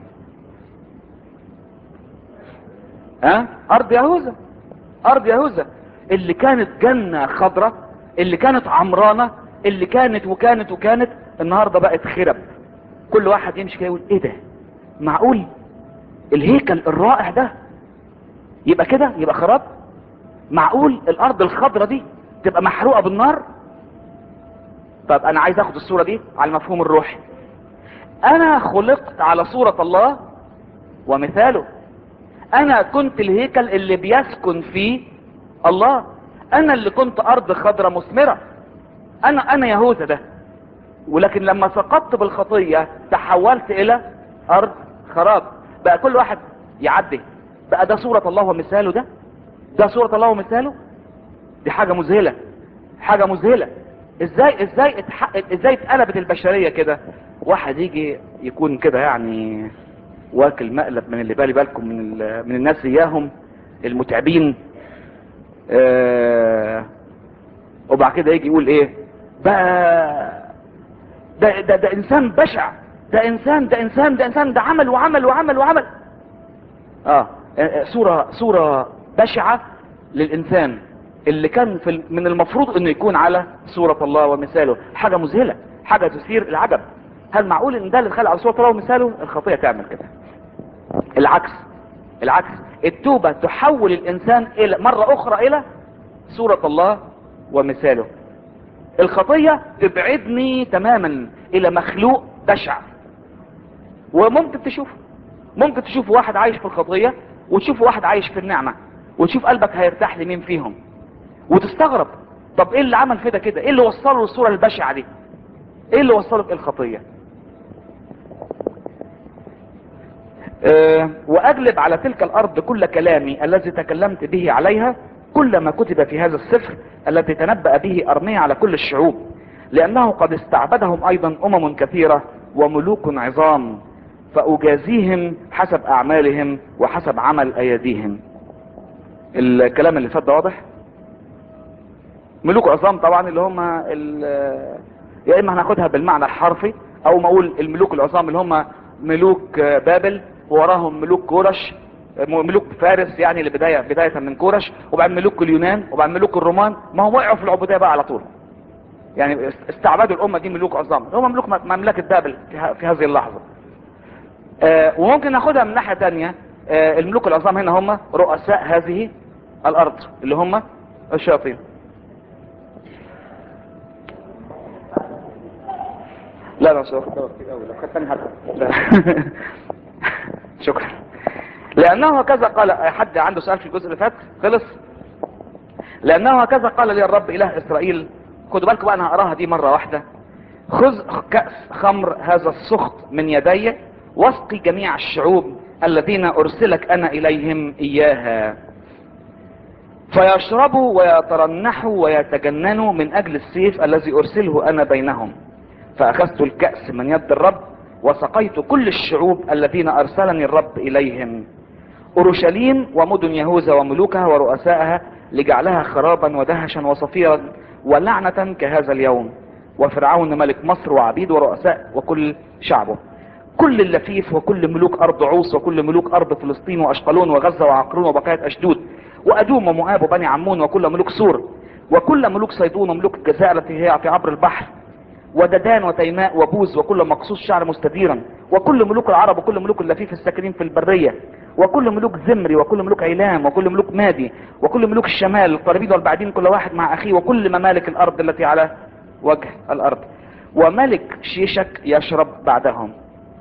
ها؟ ارض يهوذا. ارض يهوذا اللي كانت جنة خضرة، اللي كانت عمرانة، اللي كانت وكانت وكانت النهاردة بقت خرب. كل واحد يمشي كده يقول ايه ده؟ معقول الهيكل الرائع ده يبقى كده، يبقى خراب؟ معقول الارض الخضرة دي تبقى محروقة بالنار؟ طب انا عايز اخد الصورة دي على المفهوم الروحي. انا خلقت على صورة الله ومثاله. انا كنت الهيكل اللي بيسكن فيه الله. انا اللي كنت ارض خضرة مثمرة. انا انا يهوذا ده. ولكن لما سقطت بالخطية تحولت الى ارض خراب. بقى كل واحد يعدي. بقى ده صورة الله ومثاله. ده ده صورة الله ومثاله. دي حاجة مذهلة، حاجة مذهلة. ازاي ازاي اتحقق ازاي اتقلبت البشرية كده؟ واحد يجي يكون كده يعني واكل مقلب من اللي بالي بالكم من من الناس اياهم المتعبين، آه وبعد كده يجي يقول ايه بقى؟ ده ده ده انسان بشع، ده انسان ده انسان ده انسان ده عمل وعمل وعمل وعمل. اه صورة صورة بشعة للانسان اللي كان في من المفروض انه يكون على صورة الله ومثاله. حاجة مذهلة، حاجة تثير العجب. هل معقول ان ده اللي خلق على صورة الله ومثاله؟ الخطية تعمل كده. العكس، العكس. التوبة تحول الانسان الى مرة اخرى الى صورة الله ومثاله. الخطية تبعدني تماما الى مخلوق بشع. وممكن تشوف ممكن تشوف واحد عايش في الخطية وتشوف واحد عايش في النعمة، وتشوف قلبك هيرتاح لمين فيهم وتستغرب. طب ايه اللي عمل في ده كده؟ ايه اللي وصله للصورة البشعة دي؟ ايه اللي وصله الى الخطية؟ أه واجلب على تلك الارض كل كلامي الذي تكلمت به عليها، كل ما كتب في هذا السفر الذي تنبأ به ارميا على كل الشعوب، لانه قد استعبدهم ايضا امم كثيرة وملوك عظام، فاجازيهم حسب اعمالهم وحسب عمل ايديهم. الكلام اللي فات ده واضح؟ ملوك عظام طبعا اللي هم يا اما هناخدها بالمعنى الحرفي او ما اقول الملوك العظام اللي هم ملوك بابل ووراهم ملوك كورش، ملوك فارس يعني اللي بداية بداية من كورش، وبعد ملوك اليونان وبعد ملوك الرومان. ما هم وقعوا في العبودية بقى على طول، يعني استعبدوا الامة دي ملوك عظام. هم ملوك مملكة بابل في هذه اللحظة. آه وممكن ناخدها من ناحية تانية. آه الملوك العظام هنا هم رؤساء هذه الارض اللي هم الشياطين. لا لا مش واخد دور كتير قوي، لو خدت تاني حتى لا. شكرا. لانه هكذا قال. حد عنده سؤال في الجزء اللي فات؟ خلص. لانه هكذا قال لي الرب اله اسرائيل. خدوا بالكم بقى، انا هقراها دي مرة واحدة. خذ كأس خمر هذا السخط من يدي واسقي جميع الشعوب الذين ارسلك انا اليهم اياها، فيشربوا ويترنحوا ويتجننوا من اجل السيف الذي ارسله انا بينهم. فاخذت الكأس من يد الرب وسقيت كل الشعوب الذين ارسلني الرب اليهم، اورشليم ومدن يهوذا وملوكها ورؤسائها، لجعلها خرابا ودهشا وصفيرا ولعنة كهذا اليوم، وفرعون ملك مصر وعبيد ورؤساء وكل شعبه، كل اللفيف وكل ملوك ارض عوص وكل ملوك ارض فلسطين واشقلون وغزة وعقرون وبقية اشدود وادوم ومؤاب وبني عمون وكل ملوك سور وكل ملوك صيدون وملوك الجزائر التي هي في عبر البحر وددان وتيماء وبوز وكل مقصوص شعر مستديرا، وكل ملوك العرب وكل ملوك اللفيف الساكنين في البرية، وكل ملوك زمري وكل ملوك عيلام وكل ملوك مادي وكل ملوك الشمال القريبين والبعدين كل واحد مع اخيه، وكل ممالك الارض التي على وجه الارض، وملك شيشك يشرب بعدهم.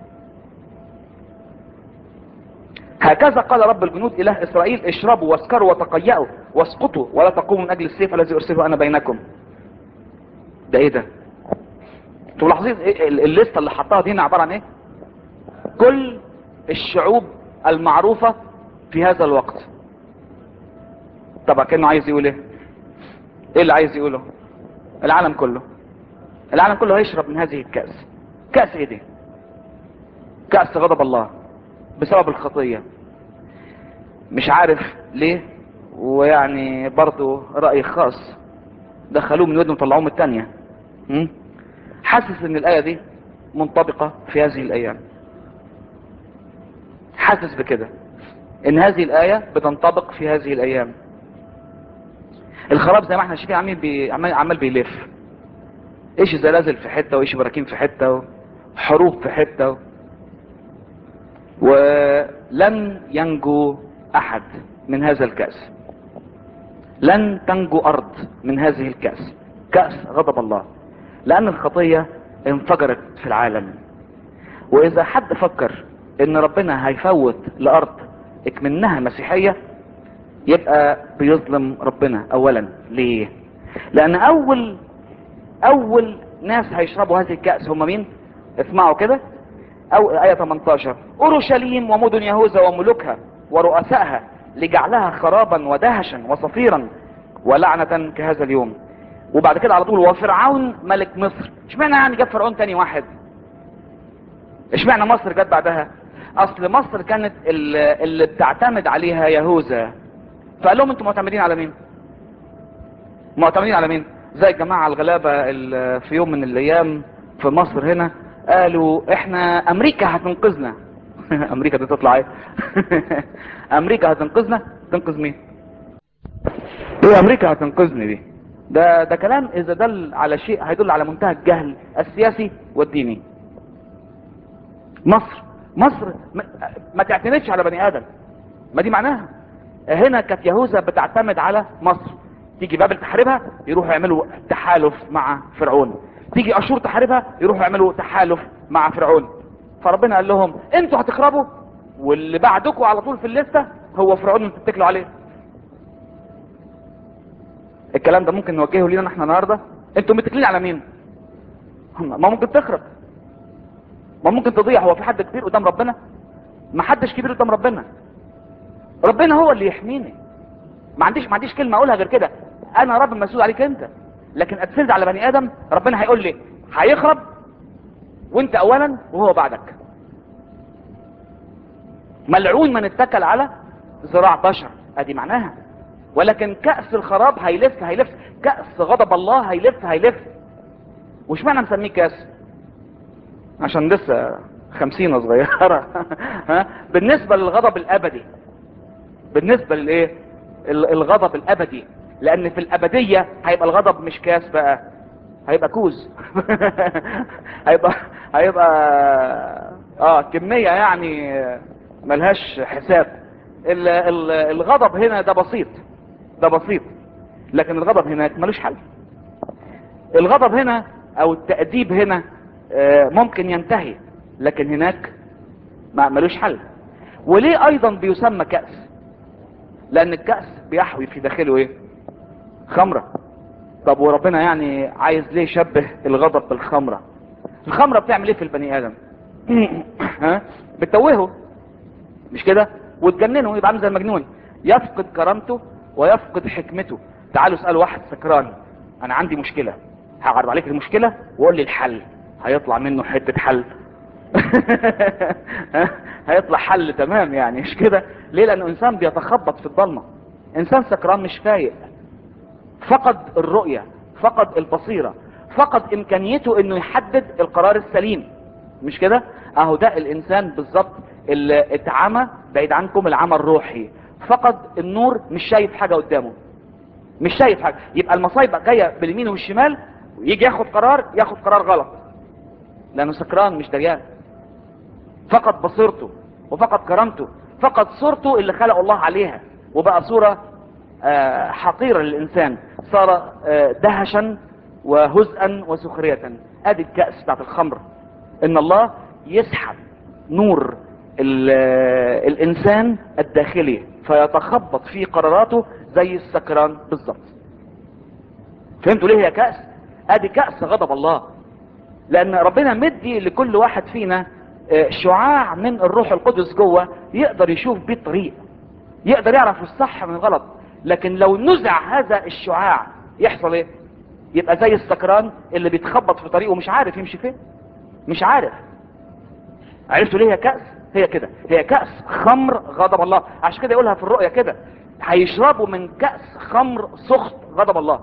هكذا قال رب الجنود اله اسرائيل: اشربوا واسكروا وتقيأوا واسقطوا ولا تقوموا من اجل السيف الذي ارسله انا بينكم. ده ايه ده؟ انتوا ملاحظين إيه الليسته اللي حطها دي عباره عن ايه؟ كل الشعوب المعروفه في هذا الوقت. طبعا كانه عايز يقول ايه؟ ايه اللي عايز يقوله؟ العالم كله، العالم كله هيشرب من هذه الكأس. كأس ايه دي؟ كأس غضب الله بسبب الخطية. مش عارف ليه، ويعني برضو رأي خاص، دخلوه من ودن وطلعوه من التانية. م? حاسس ان الآية دي منطبقة في هذه الأيام، حاسس بكده ان هذه الآية بتنطبق في هذه الأيام. الخراب زي ما احنا شايفين عمال بي... عمال عمال بيلف، ايش زلازل في حتة وايش براكين في حتة وحروب في حتة، ولن ينجو احد من هذا الكأس، لن تنجو ارض من هذه الكأس، كأس غضب الله، لان الخطية انفجرت في العالم. واذا حد فكر ان ربنا هيفوت لارض اكمنها مسيحية يبقى بيظلم ربنا. اولا ليه؟ لان اول اول ناس هيشربوا هذه الكأس هم مين؟ اسمعوا كده، او آية ثمانية عشر: اورشليم ومدن يهوذا وملوكها ورؤسائها لجعلها خرابا ودهشا وصفيرا ولعنة كهذا اليوم. وبعد كده على طول: وفرعون ملك مصر. اشمعنى يعني جاب فرعون تاني واحد؟ اشمعنى مصر جت بعدها؟ اصل مصر كانت اللي, اللي بتعتمد عليها يهوذا، فقال لهم انتوا معتمدين على مين؟ معتمدين على مين؟ زي الجماعة الغلابة اللي في يوم من الايام في مصر هنا قالوا احنا امريكا هتنقذنا. امريكا دي تطلع ايه؟ امريكا هتنقذنا؟ تنقذ مين؟ ايه امريكا هتنقذني دي؟ ده ده كلام اذا دل على شيء هيدل على منتهى الجهل السياسي والديني. مصر مصر ما, ما تعتمدش على بني ادم، ما دي معناها. هنا كانت يهوذا بتعتمد على مصر، تيجي بابل تحاربها يروحوا يعملوا تحالف مع فرعون، تيجي اشور تحاربها يروحوا يعملوا تحالف مع فرعون. فربنا قال لهم انتوا هتخربوا، واللي بعدكم على طول في الليسته هو فرعون اللي تتكلوا عليه. الكلام ده ممكن نوجهه لينا احنا النهارده. انتوا متكلين على مين؟ ما ممكن تخرب، ما ممكن تضيع. هو في حد كبير قدام ربنا؟ ما حدش كبير قدام ربنا، ربنا هو اللي يحميني. ما عنديش ما عنديش كلمه اقولها غير كده، انا رب مسؤول عليك انت. لكن اتسند على بني ادم، ربنا هيقول لي هيخرب وانت اولا وهو بعدك. ملعون من اتكل على ذراع بشر، ادي معناها. ولكن كأس الخراب هيلف هيلف، كأس غضب الله هيلف هيلف. وش معنى مسميه كأس؟ عشان لسه خمسين صغيرة. ها؟ بالنسبة للغضب الابدي، بالنسبة للايه؟ الغضب الابدي، لان في الابدية هيبقى الغضب مش كاس بقى، هيبقى كوز. هيبقى هيبقى اه كمية يعني ملهاش حساب. ال ال الغضب هنا ده بسيط، ده بسيط، لكن الغضب هناك ملوش حل. الغضب هنا او التأديب هنا آه ممكن ينتهي، لكن هناك ملوش حل. وليه ايضا بيسمى كأس؟ لان الكأس بيحوي في داخله ايه؟ خمرة. طب وربنا يعني عايز ليه شبه الغضب بالخمرة؟ الخمرة بتعمل ايه في البني ادم؟ ها؟ بتتوهه، مش كده؟ وتجننه، يبقى عامل زي المجنون، يفقد كرامته ويفقد حكمته. تعالوا اسألوا واحد سكران: انا عندي مشكلة، هعرض عليك المشكلة وقول لي الحل. هيطلع منه حتة حل. هيطلع حل تمام يعني، مش كده؟ ليه؟ لانه انسان بيتخبط في الضلمة، انسان سكران مش فايق، فقد الرؤية، فقد البصيرة، فقد امكانيته انه يحدد القرار السليم، مش كده؟ اهو ده الانسان بالظبط اللي اتعمى، بعيد عنكم العمى الروحي، فقد النور، مش شايف حاجة قدامه، مش شايف حاجة. يبقى المصايب جاية باليمين والشمال، ويجي ياخد قرار ياخد قرار غلط لانه سكران مش دريان، فقد بصيرته وفقد كرامته، فقد صورته اللي خلق الله عليها وبقى صورة آه حقيرة للإنسان، صار آه دهشا وهزءا وسخرية. ادي الكأس بتاعت الخمر، ان الله يسحب نور الانسان الداخلي فيتخبط في قراراته زي السكران بالظبط. فهمتوا ليه هي كأس؟ ادي كأس غضب الله، لان ربنا مدي لكل واحد فينا شعاع من الروح القدس جوه يقدر يشوف بيه الطريق، يقدر يعرف الصح من الغلط. لكن لو نزع هذا الشعاع يحصل ايه؟ يبقى زي السكران اللي بيتخبط في طريقه مش عارف يمشي فين، مش عارف. عرفتوا ليه هي كأس؟ هي كده، هي كأس خمر غضب الله. عشان كده يقولها في الرؤيا كده، هيشربوا من كأس خمر سخط غضب الله.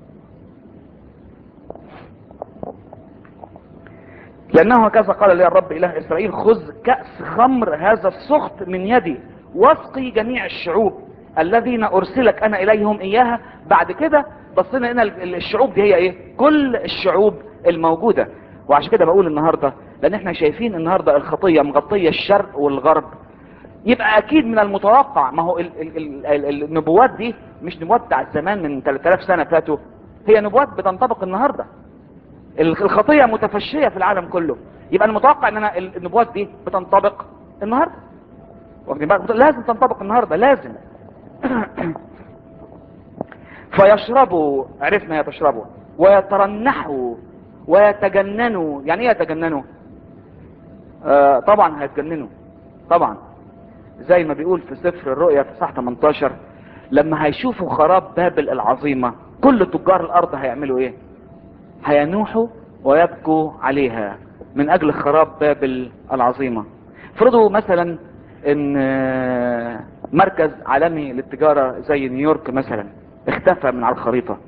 لأنه هكذا قال لي الرب إله إسرائيل: خذ كأس خمر هذا السخط من يدي واسقي جميع الشعوب الذين أرسلك أنا إليهم إياها. بعد كده بصينا هنا الشعوب دي هي إيه؟ كل الشعوب الموجودة. وعشان كده بقول النهاردة، لأن احنا شايفين النهاردة الخطية مغطية الشرق والغرب، يبقى أكيد من المتوقع، ما هو ال ال ال النبوات دي مش نبوات بتاع زمان من ثلاثة آلاف سنة فاتوا، هي نبوات بتنطبق النهاردة. الخطية متفشية في العالم كله، يبقى المتوقع ان انا النبوات دي بتنطبق النهاردة، لازم تنطبق النهاردة، لازم. فيشربوا، عرفنا يتشربوا ويترنحوا ويتجننوا. يعني ايه يتجننوا؟ آه طبعا هيتجننوا طبعا، زي ما بيقول في سفر الرؤيا في صح ثمانية عشر، لما هيشوفوا خراب بابل العظيمة كل تجار الارض هيعملوا ايه؟ هينوحوا ويبكوا عليها من اجل خراب بابل العظيمة. فرضوا مثلا ان مركز عالمي للتجارة زي نيويورك مثلا اختفى من على الخريطة.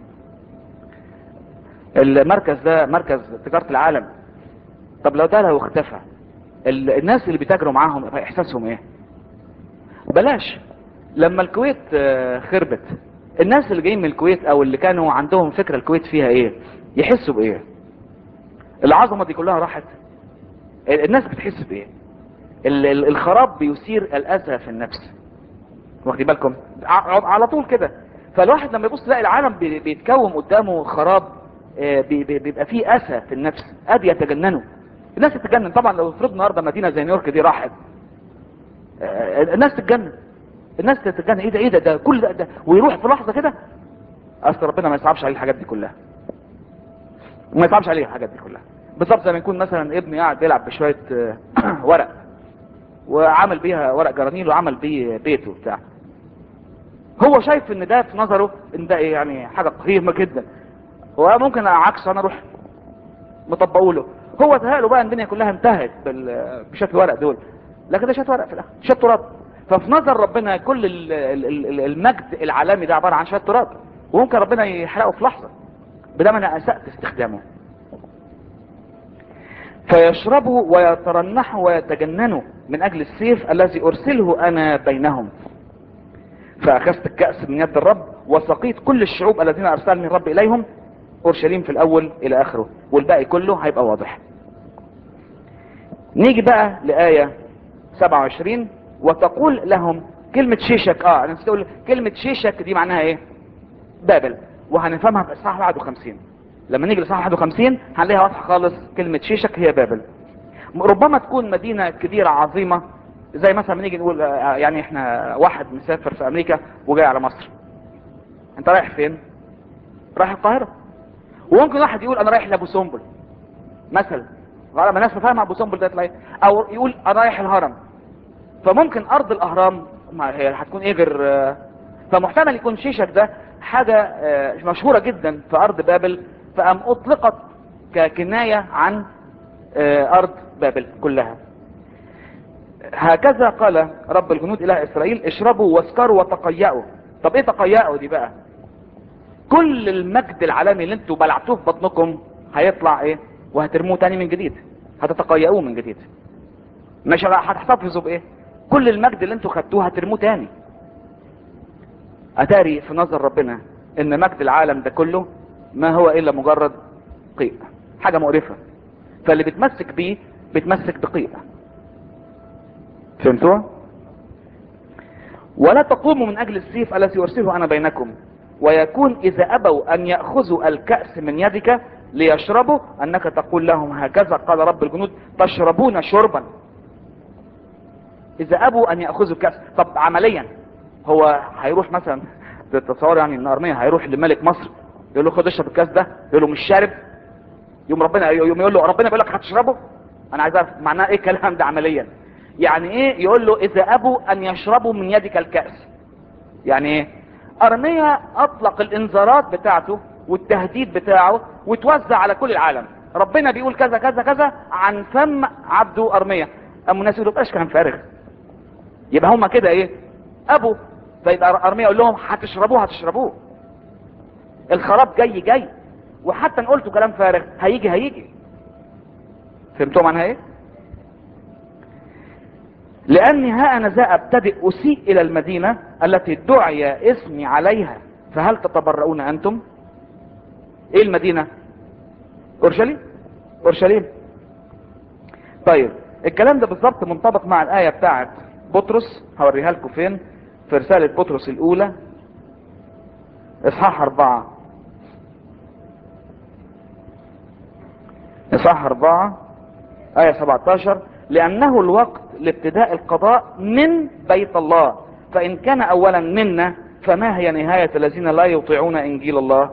المركز ده مركز تجارة العالم، طب لو ده لو اختفى الناس اللي بيتاجروا معاهم احساسهم ايه؟ بلاش. لما الكويت خربت، الناس اللي جايين من الكويت او اللي كانوا عندهم فكرة الكويت فيها ايه يحسوا بايه؟ العظمة دي كلها راحت. الناس بتحس بايه؟ الخراب بيثير الاذى في النفس، واخدين بالكم؟ على طول كده. فالواحد لما يبص يلاقي العالم بيتكون قدامه خراب، بيبقى فيه اذى في النفس، ادي يتجننوا. الناس تتجنن طبعا. لو فرضنا النهارده مدينه زي نيويورك دي راحت، الناس تتجنن، الناس تتجنن. ايه ده ايه ده ده كل ده, ده ويروح في لحظه كده. اصل ربنا ما يصعبش عليه الحاجات دي كلها، ما يصعبش عليه الحاجات دي كلها. بالظبط زي ما يكون مثلا ابني قاعد بيلعب بشويه ورق وعمل بيها ورق جرانيل وعمل بيه بيته بتاع، هو شايف ان ده في نظره ان ده ايه يعني حاجه قيمه جدا، هو ممكن عكس انا اروح مطبقه له. هو تهيأله بقى ان الدنيا كلها انتهت بشويه ورق دول، لكن ده شويه ورق في الاخر، شويه تراب. ففي نظر ربنا كل المجد العالمي ده عباره عن شويه تراب، وممكن ربنا يحرقه في لحظه بدل ما انا اسأت استخدامه. فيشربوا ويترنحوا ويتجننوا من اجل السيف الذي ارسله انا بينهم. فاخذت الكأس من يد الرب وسقيت كل الشعوب الذين ارسلني الرب اليهم، اورشليم في الاول الى اخره، والباقي كله هيبقى واضح. نيجي بقى لآية سبعة وعشرين: وتقول لهم كلمة شيشك. اه انا نسيت اقول كلمة شيشك دي معناها ايه؟ بابل. وهنفهمها في اصحاح واحد وخمسين. لما نيجي لصحاح واحد وخمسين هنلاقيها واضحة خالص، كلمة شيشك هي بابل. ربما تكون مدينة كبيرة عظيمة، زي مثلا نيجي نقول يعني احنا واحد مسافر في امريكا وجاي على مصر، انت رايح فين؟ رايح القاهرة. وممكن واحد يقول انا رايح لابو سمبل مثلا، غالبا الناس فاهمه ابو سمبل ده تلاقي، او يقول انا رايح الهرم. فممكن ارض الاهرام ما هي هتكون ايه غير، فمحتمل يكون شيشك ده حاجة مشهورة جدا في ارض بابل، فام اطلقت ككناية عن ارض بابل كلها. هكذا قال رب الجنود اله اسرائيل: اشربوا واسكروا وتقيأوا. طب ايه تقيأوا دي بقى؟ كل المجد العالمي اللي انتوا بلعتوه في بطنكم هيطلع ايه وهترموه تاني من جديد، هتتقيأوه من جديد. مش هتحتفظوا بايه؟ كل المجد اللي انتوا خدتوه هترموه تاني. اتاري في نظر ربنا ان مجد العالم ده كله ما هو الا مجرد قيء، حاجة مقرفة، فاللي بتمسك بيه بتمسك بقيء. فهمتوا؟ ولا تقوموا من اجل السيف الذي ارسله انا بينكم، ويكون اذا ابوا ان يأخذوا الكأس من يدك ليشربوا انك تقول لهم هكذا قال رب الجنود تشربون شربا. اذا ابوا ان يأخذوا الكأس، طب عمليا هو هيروح مثلا، تتصور يعني ان ارميا هيروح لملك مصر يقول له خد اشرب الكأس ده، يقول له مش شارب، يوم ربنا يوم يقول له ربنا بيقول لك هتشربه؟ انا عايز اعرف معناه ايه الكلام ده عمليا. يعني ايه يقول له اذا ابوا ان يشربوا من يدك الكأس؟ يعني ايه؟ ارميا اطلق الانذارات بتاعته والتهديد بتاعه وتوزع على كل العالم، ربنا بيقول كذا كذا كذا عن فم عبده ارميا. اما الناس يقولوا ايش كلام فارغ، يبقى هما كده ايه؟ ابوا. فيبقى ارميا يقول لهم هتشربوه هتشربوه، الخراب جاي جاي، وحتى ان قلتوا كلام فارغ هيجي هيجي. فهمتوا معناها ايه؟ لاني ها انا ذا ابتدئ اسيء الى المدينة التي دعي اسمي عليها، فهل تتبرؤون انتم؟ ايه المدينة؟ اورشليم. اورشليم. طيب الكلام ده بالظبط منطبق مع الاية بتاعت بطرس، هوريها لكم فين، في رسالة بطرس الاولى اصحاح اربعة، اصحاح اربعة آية سبعتاشر، لأنه الوقت لابتداء القضاء من بيت الله، فإن كان أولا منا فما هي نهاية الذين لا يطيعون إنجيل الله؟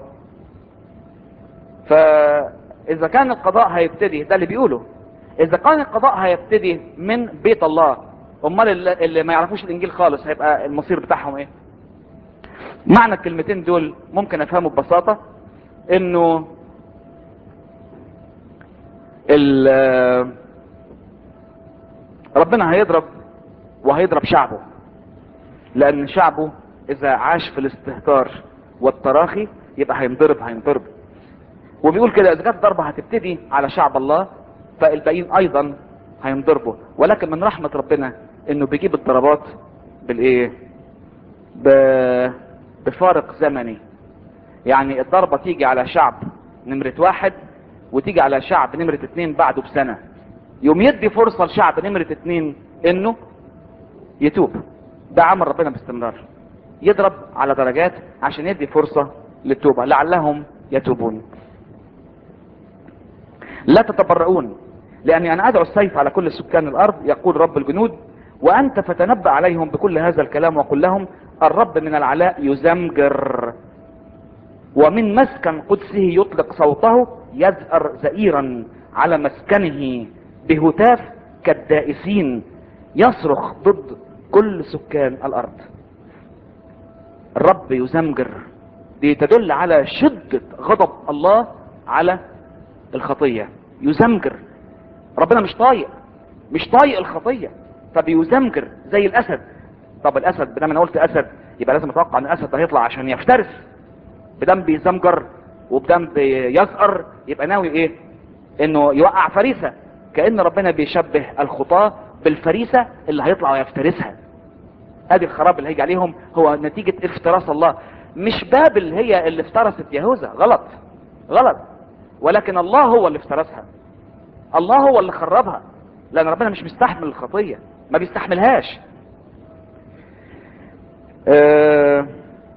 فإذا كان القضاء هيبتدي، ده اللي بيقوله، إذا كان القضاء هيبتدي من بيت الله، أمال اللي, اللي ما يعرفوش الإنجيل خالص هيبقى المصير بتاعهم إيه؟ معنى الكلمتين دول ممكن أفهمه ببساطة، إنه ربنا هيضرب وهيضرب شعبه، لان شعبه اذا عاش في الاستهتار والتراخي يبقى هينضرب هينضرب. وبيقول كده اذا كانت الضربة هتبتدي على شعب الله فالباقيين ايضا هينضربوا، ولكن من رحمة ربنا انه بيجيب الضربات بالايه؟ ب... بفارق زمني. يعني الضربة تيجي على شعب نمرة واحد وتيجي على شعب نمرة اتنين بعده بسنة، يوم يدي فرصة لشعب نمرة اتنين انه يتوب. ده عمل ربنا باستمرار، يضرب على درجات عشان يدي فرصة للتوبة لعلهم يتوبون. لا تتبرؤون لاني انا ادعو السيف على كل سكان الارض يقول رب الجنود، وانت فتنبأ عليهم بكل هذا الكلام وقل لهم الرب من العلاء يزمجر، ومن مسكن قدسه يطلق صوته، يزأر زئيرا على مسكنه بهتاف كالدائسين، يصرخ ضد كل سكان الارض. الرب يزمجر، دي تدل على شدة غضب الله على الخطية. يزمجر، ربنا مش طايق مش طايق الخطية فبيزمجر زي الاسد. طب الاسد بدل ما انا قلت اسد يبقى لازم اتوقع ان الاسد ده هيطلع عشان يفترس، بدم بيزمجر وبدم بيزأر يبقى ناوي ايه؟ انه يوقع فريسة. كأن ربنا بيشبه الخطاة بالفريسة اللي هيطلع ويفترسها. ادي الخراب اللي هيجي عليهم هو نتيجة افتراس الله. مش بابل هي اللي افترست يهوذا، غلط غلط، ولكن الله هو اللي افترسها، الله هو اللي خربها، لان ربنا مش مستحمل الخطية، ما بيستحملهاش. اه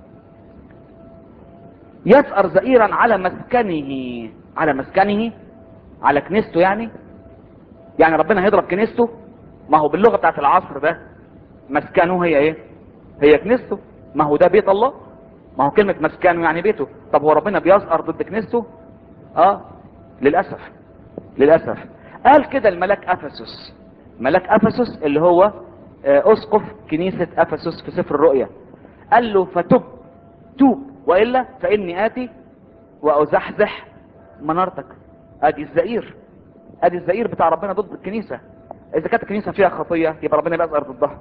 يسأر زئيرا على مسكنه، على مسكنه على كنيسته. يعني يعني ربنا هيضرب كنيسته؟ ما هو باللغة بتاعت العصر ده مسكنه هي ايه؟ هي كنيسته، ما هو ده بيت الله، ما هو كلمة مسكنه يعني بيته. طب هو ربنا بيزأر ضد كنيسته؟ اه للأسف للأسف. قال كده الملاك أفسس، ملاك أفسس اللي هو آه أسقف كنيسة أفسس في سفر الرؤيا، قال له فتب توب وإلا فإني آتي وأزحزح منارتك. ادي الزئير، ادي الزئير بتاع ربنا ضد الكنيسة. اذا كانت الكنيسة فيها خطية يبقى ربنا بيزأر ضدها.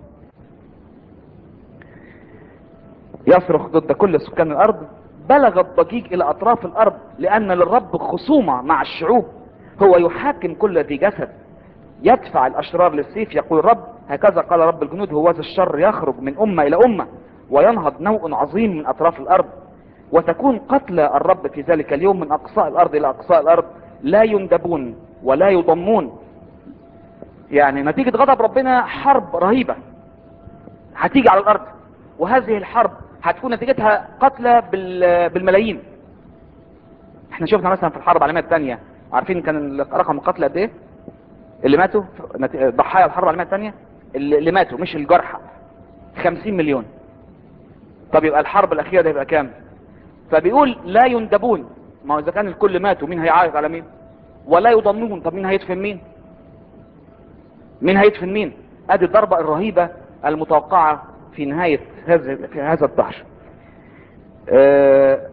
يصرخ ضد كل سكان الارض، بلغ الضجيج الى اطراف الارض، لان للرب خصومة مع الشعوب، هو يحاكم كل ذي جسد، يدفع الاشرار للسيف. يقول الرب هكذا قال رب الجنود، هو ذا الشر يخرج من امة الى امة، وينهض نوء عظيم من اطراف الارض، وتكون قتل الرب في ذلك اليوم من اقصاء الارض الى اقصاء الارض، لا يندبون ولا يضمون. يعني نتيجة غضب ربنا حرب رهيبة هتيجي على الارض، وهذه الحرب هتكون نتيجتها قتلى بالملايين. احنا شفنا مثلا في الحرب العالمية الثانية، عارفين كان رقم القتلى قد ايه اللي ماتوا ضحايا الحرب العالمية الثانية؟ اللي ماتوا مش الجرحى، خمسين مليون. طب يبقى الحرب الاخيرة ده يبقى كام؟ فبيقول لا يندبون، ما هو اذا كان الكل ماتوا مين هيعايط على مين؟ ولا يضمون، طب مين هيدفن مين؟ مين هيدفن مين؟ ادي الضربة الرهيبة المتوقعة في نهاية هذا في هذا الدهر. أه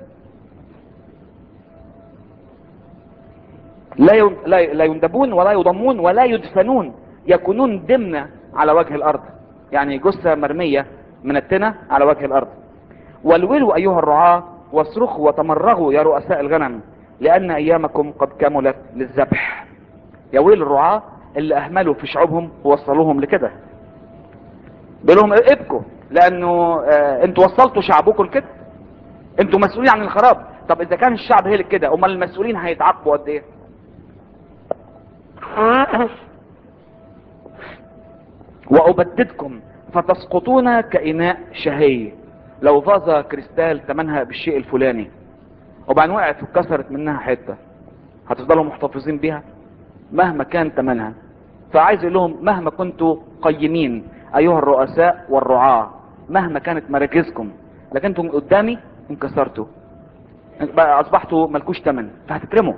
لا لا يندبون ولا يضمون ولا يدفنون، يكونون دمنة على وجه الارض، يعني جثة مرمية منتنة على وجه الارض. والولوا ايها الرعاة واصرخوا وتمرغوا يا رؤساء الغنم، لان ايامكم قد كملت للذبح. يا ويل الرعاة اللي اهملوا في شعوبهم ووصلوهم لكده. بيقول لهم ابكوا لانه آه انتوا وصلتوا شعبكم لكده، انتوا مسؤولين عن الخراب. طب اذا كان الشعب هي كده، امال المسؤولين هيتعاقبوا قد ايه؟ وابددكم فتسقطون كإناء شهي. لو فازة كريستال تمنها بالشيء الفلاني وبعدين وقعت واتكسرت منها حتة، هتفضلوا محتفظين بيها مهما كان تمنها؟ فعايز يقول لهم مهما كنتوا قيمين ايها الرؤساء والرعاة، مهما كانت مراكزكم، لكن انتم قدامي انكسرتوا، بقى اصبحتوا ملكوش تمن، فهتترموا.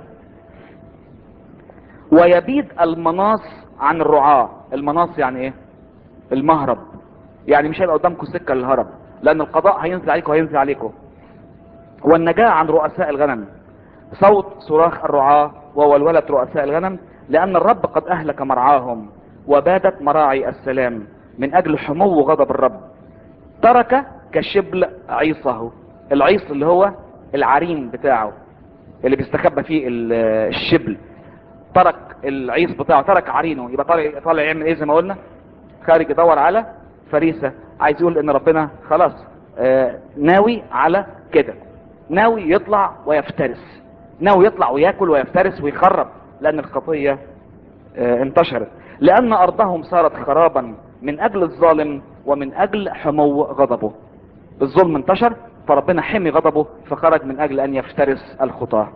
ويبيد المناص عن الرعاة. المناص يعني ايه؟ المهرب، يعني مش هيبقى قدامكم سكة للهرب، لان القضاء هينزل عليكم هينزل عليكم. والنجاة عن رؤساء الغنم، صوت صراخ الرعاة وولولة رؤساء الغنم، لان الرب قد اهلك مرعاهم وبادت مراعي السلام من اجل حمو غضب الرب. ترك كشبل عيصه، العيص اللي هو العرين بتاعه اللي بيستخبى فيه الشبل، ترك العيص بتاعه، ترك عرينه، يبقى طالع طالع يعمل ايه؟ زي ما قلنا خارج يدور على فريسة. عايز يقول ان ربنا خلاص آه ناوي على كده، ناوي يطلع ويفترس، ناوي يطلع وياكل ويفترس ويخرب، لان الخطية آه انتشرت، لان ارضهم صارت خرابا من اجل الظالم ومن اجل حمو غضبه. الظلم انتشر فربنا حمي غضبه فخرج من اجل ان يفترس الخطاة.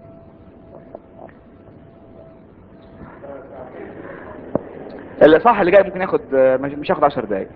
الاصحاح اللي جاي ممكن ياخد مش ياخد عشر دقايق.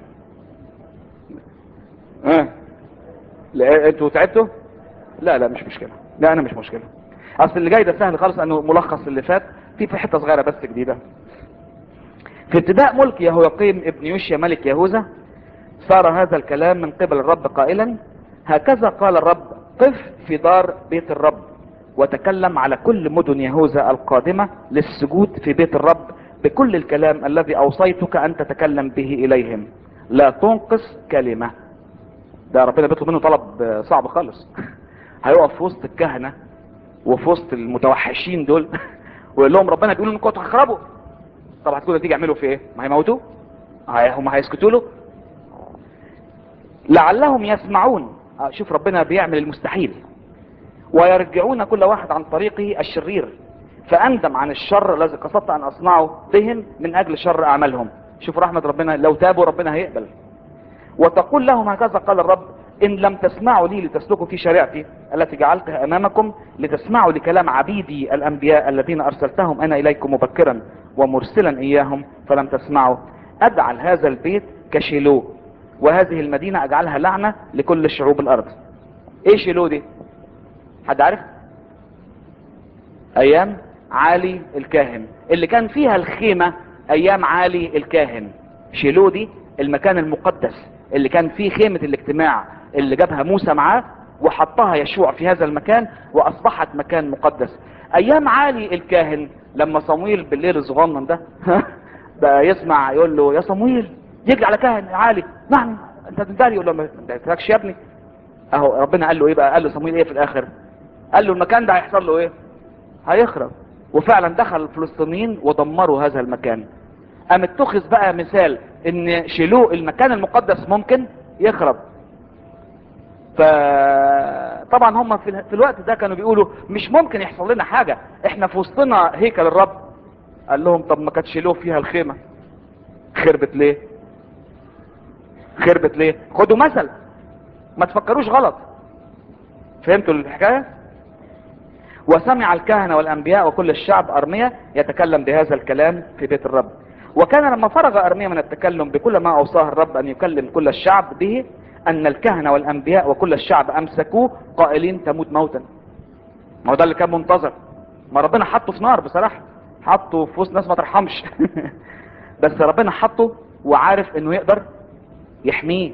اه لا انتوا تعبتوا؟ لا لا مش مشكلة، لا انا مش مشكلة، اصل اللي جاي ده سهل خالص، انه ملخص اللي فات في في حتة صغيرة بس جديدة. في ابتداء ملك يهوياقيم ابن يوشيا ملك يهوذا صار هذا الكلام من قبل الرب قائلا: هكذا قال الرب، قف في دار بيت الرب وتكلم على كل مدن يهوذا القادمة للسجود في بيت الرب بكل الكلام الذي اوصيتك ان تتكلم به اليهم، لا تنقص كلمة. ده ربنا بيطلب منه طلب صعب خالص. هيقف في وسط الكهنة وفي وسط المتوحشين دول ويقول لهم ربنا بيقول انكم هتخربوا. طب هتقولوا تيجي يعملوا في ايه؟ ما هيموتوا؟ هم هيسكتوا له؟ لعلهم يسمعون. شوف ربنا بيعمل المستحيل. ويرجعون كل واحد عن طريقه الشرير، فاندم عن الشر الذي قصدت ان اصنعه بهم من اجل شر اعمالهم. شوف رحمة ربنا، لو تابوا ربنا هيقبل. وتقول لهم هكذا قال الرب، ان لم تسمعوا لي لتسلكوا في شريعتي التي جعلتها امامكم، لتسمعوا لكلام عبيدي الانبياء الذين ارسلتهم انا اليكم مبكرا ومرسلا اياهم فلم تسمعوا، اجعل هذا البيت كشيلو وهذه المدينة اجعلها لعنة لكل شعوب الارض. ايه شيلو دي؟ حد عارف؟ ايام عالي الكاهن اللي كان فيها الخيمة، ايام عالي الكاهن. شيلو دي المكان المقدس اللي كان فيه خيمة الاجتماع اللي جابها موسى معاه وحطها يشوع في هذا المكان واصبحت مكان مقدس. ايام عالي الكاهن لما صمويل بالليل الصغنن ده بقى يسمع يقول له يا صمويل، يجري على كاهن عالي، نعم انت تداري، يقول له ما تتركش يا ابني. اهو ربنا قال له ايه بقى؟ قال له صمويل ايه في الاخر؟ قال له المكان ده هيحصل له ايه؟ هيخرب. وفعلا دخل الفلسطينيين ودمروا هذا المكان. قام اتخذ بقى مثال ان شيلو المكان المقدس ممكن يخرب. ف... طبعا هم في, في الوقت ده كانوا بيقولوا مش ممكن يحصل لنا حاجة، احنا في وسطنا هيكل الرب. قال لهم طب ما كانتش له فيها الخيمة، خربت ليه؟ خربت ليه؟ خدوا مثل، ما تفكروش غلط. فهمتوا الحكاية؟ وسمع الكهنة والانبياء وكل الشعب ارميا يتكلم بهذا الكلام في بيت الرب. وكان لما فرغ ارميا من التكلم بكل ما اوصاه الرب ان يكلم كل الشعب به، ان الكهنة والانبياء وكل الشعب امسكوه قائلين تموت موتا. ما هو ده اللي كان منتظر. ما ربنا حطه في نار بصراحة، حطه في وسط ناس ما ترحمش بس ربنا حطه وعارف انه يقدر يحميه.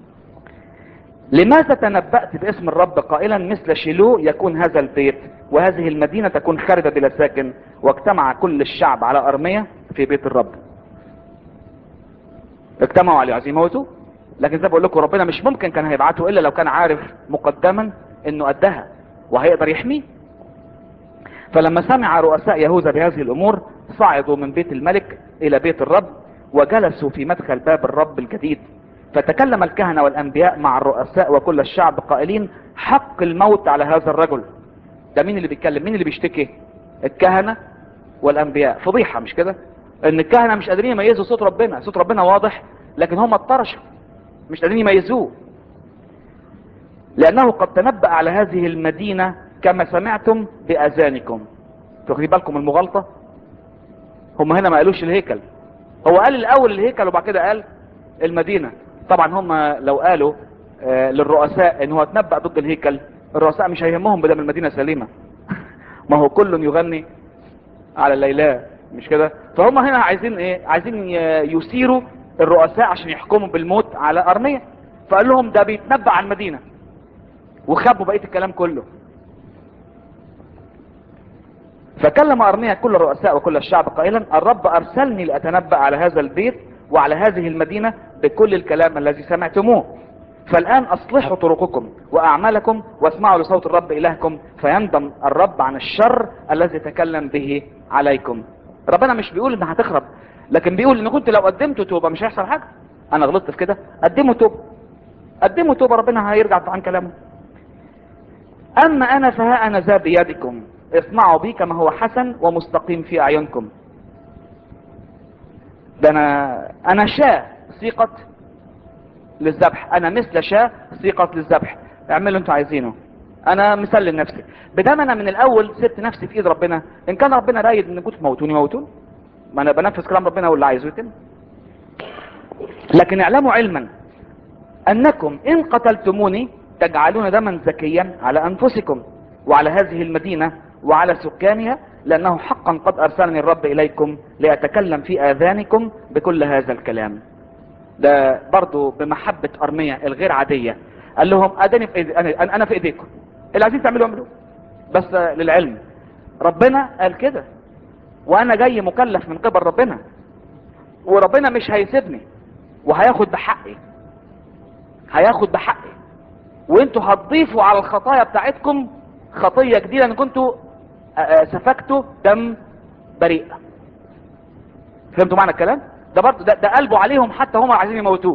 لماذا تنبأت باسم الرب قائلا مثل شيلو يكون هذا البيت وهذه المدينة تكون خاربة بلا ساكن؟ واجتمع كل الشعب على ارميا في بيت الرب. اجتمعوا عليه عايزين يموتوا، لكن زي ما بقول لكم ربنا مش ممكن كان هيبعته الا لو كان عارف مقدما انه قدها وهيقدر يحميه. فلما سمع رؤساء يهوذا بهذه الامور صعدوا من بيت الملك الى بيت الرب وجلسوا في مدخل باب الرب الجديد. فتكلم الكهنة والانبياء مع الرؤساء وكل الشعب قائلين حق الموت على هذا الرجل. ده مين اللي بيتكلم؟ مين اللي بيشتكي؟ الكهنة والانبياء. فضيحة مش كده؟ ان الكهنة مش قادرين يميزوا صوت ربنا، صوت ربنا واضح لكن هم اتطرشوا مش قادرين يميزوه. لانه قد تنبأ على هذه المدينة كما سمعتم باذانكم. تاخدين بالكم المغالطة؟ هم هنا ما قالوش الهيكل، هو قال الاول الهيكل وبعد كده قال المدينة. طبعا هم لو قالوا آه للرؤساء ان هو تنبأ ضد الهيكل، الرؤساء مش هيهمهم بدل المدينة سليمة ما هو كل يغني على الليلة مش كده؟ فهم هنا عايزين ايه؟ عايزين يثيروا الرؤساء عشان يحكموا بالموت على ارميا. فقال لهم ده بيتنبأ عن المدينة وخبوا بقية الكلام كله. فكلم ارميا كل الرؤساء وكل الشعب قائلا الرب ارسلني لاتنبأ على هذا البيت وعلى هذه المدينة بكل الكلام الذي سمعتموه. فالان اصلحوا طرقكم واعمالكم واسمعوا لصوت الرب الهكم فيندم الرب عن الشر الذي تكلم به عليكم. ربنا مش بيقول انها هتخرب، لكن بيقول ان كنت لو قدمتوا توبة مش هيحصل حاجة. انا غلطت في كده، قدموا توبة، قدموا توبة، ربنا هيرجع عن كلامه. اما انا فها انا ذا بيدكم، اصنعوا بي كما هو حسن ومستقيم في اعينكم. ده انا انا شاة سيقت للذبح، انا مثل شاة سيقت للذبح، اعملوا انتوا عايزينه، انا مسلم نفسي. بدام انا من الاول سبت نفسي في ايد ربنا، ان كان ربنا رايد ان كنتوا تموتوني موتون، ما انا بنفذ كلام ربنا واللي عايزه يتم. لكن اعلموا علما انكم ان قتلتموني تجعلون دما زكيا على انفسكم وعلى هذه المدينة وعلى سكانها، لانه حقا قد ارسلني الرب اليكم لاتكلم في اذانكم بكل هذا الكلام. ده برضو بمحبة ارميا الغير عادية. قال لهم اداني في ايدي، انا انا في ايديكم، اللي عايزين تعملوا اعملوه، بس للعلم ربنا قال كده وانا جاي مكلف من قبل ربنا، وربنا مش هيسيبني وهياخد بحقي، هياخد بحقي. وانتوا هتضيفوا على الخطايا بتاعتكم خطية جديدة ان كنتوا سفكتوا دم بريء. فهمتوا معنى الكلام ده؟ برضو ده, ده قلبوا عليهم حتى هم عايزين يموتوه.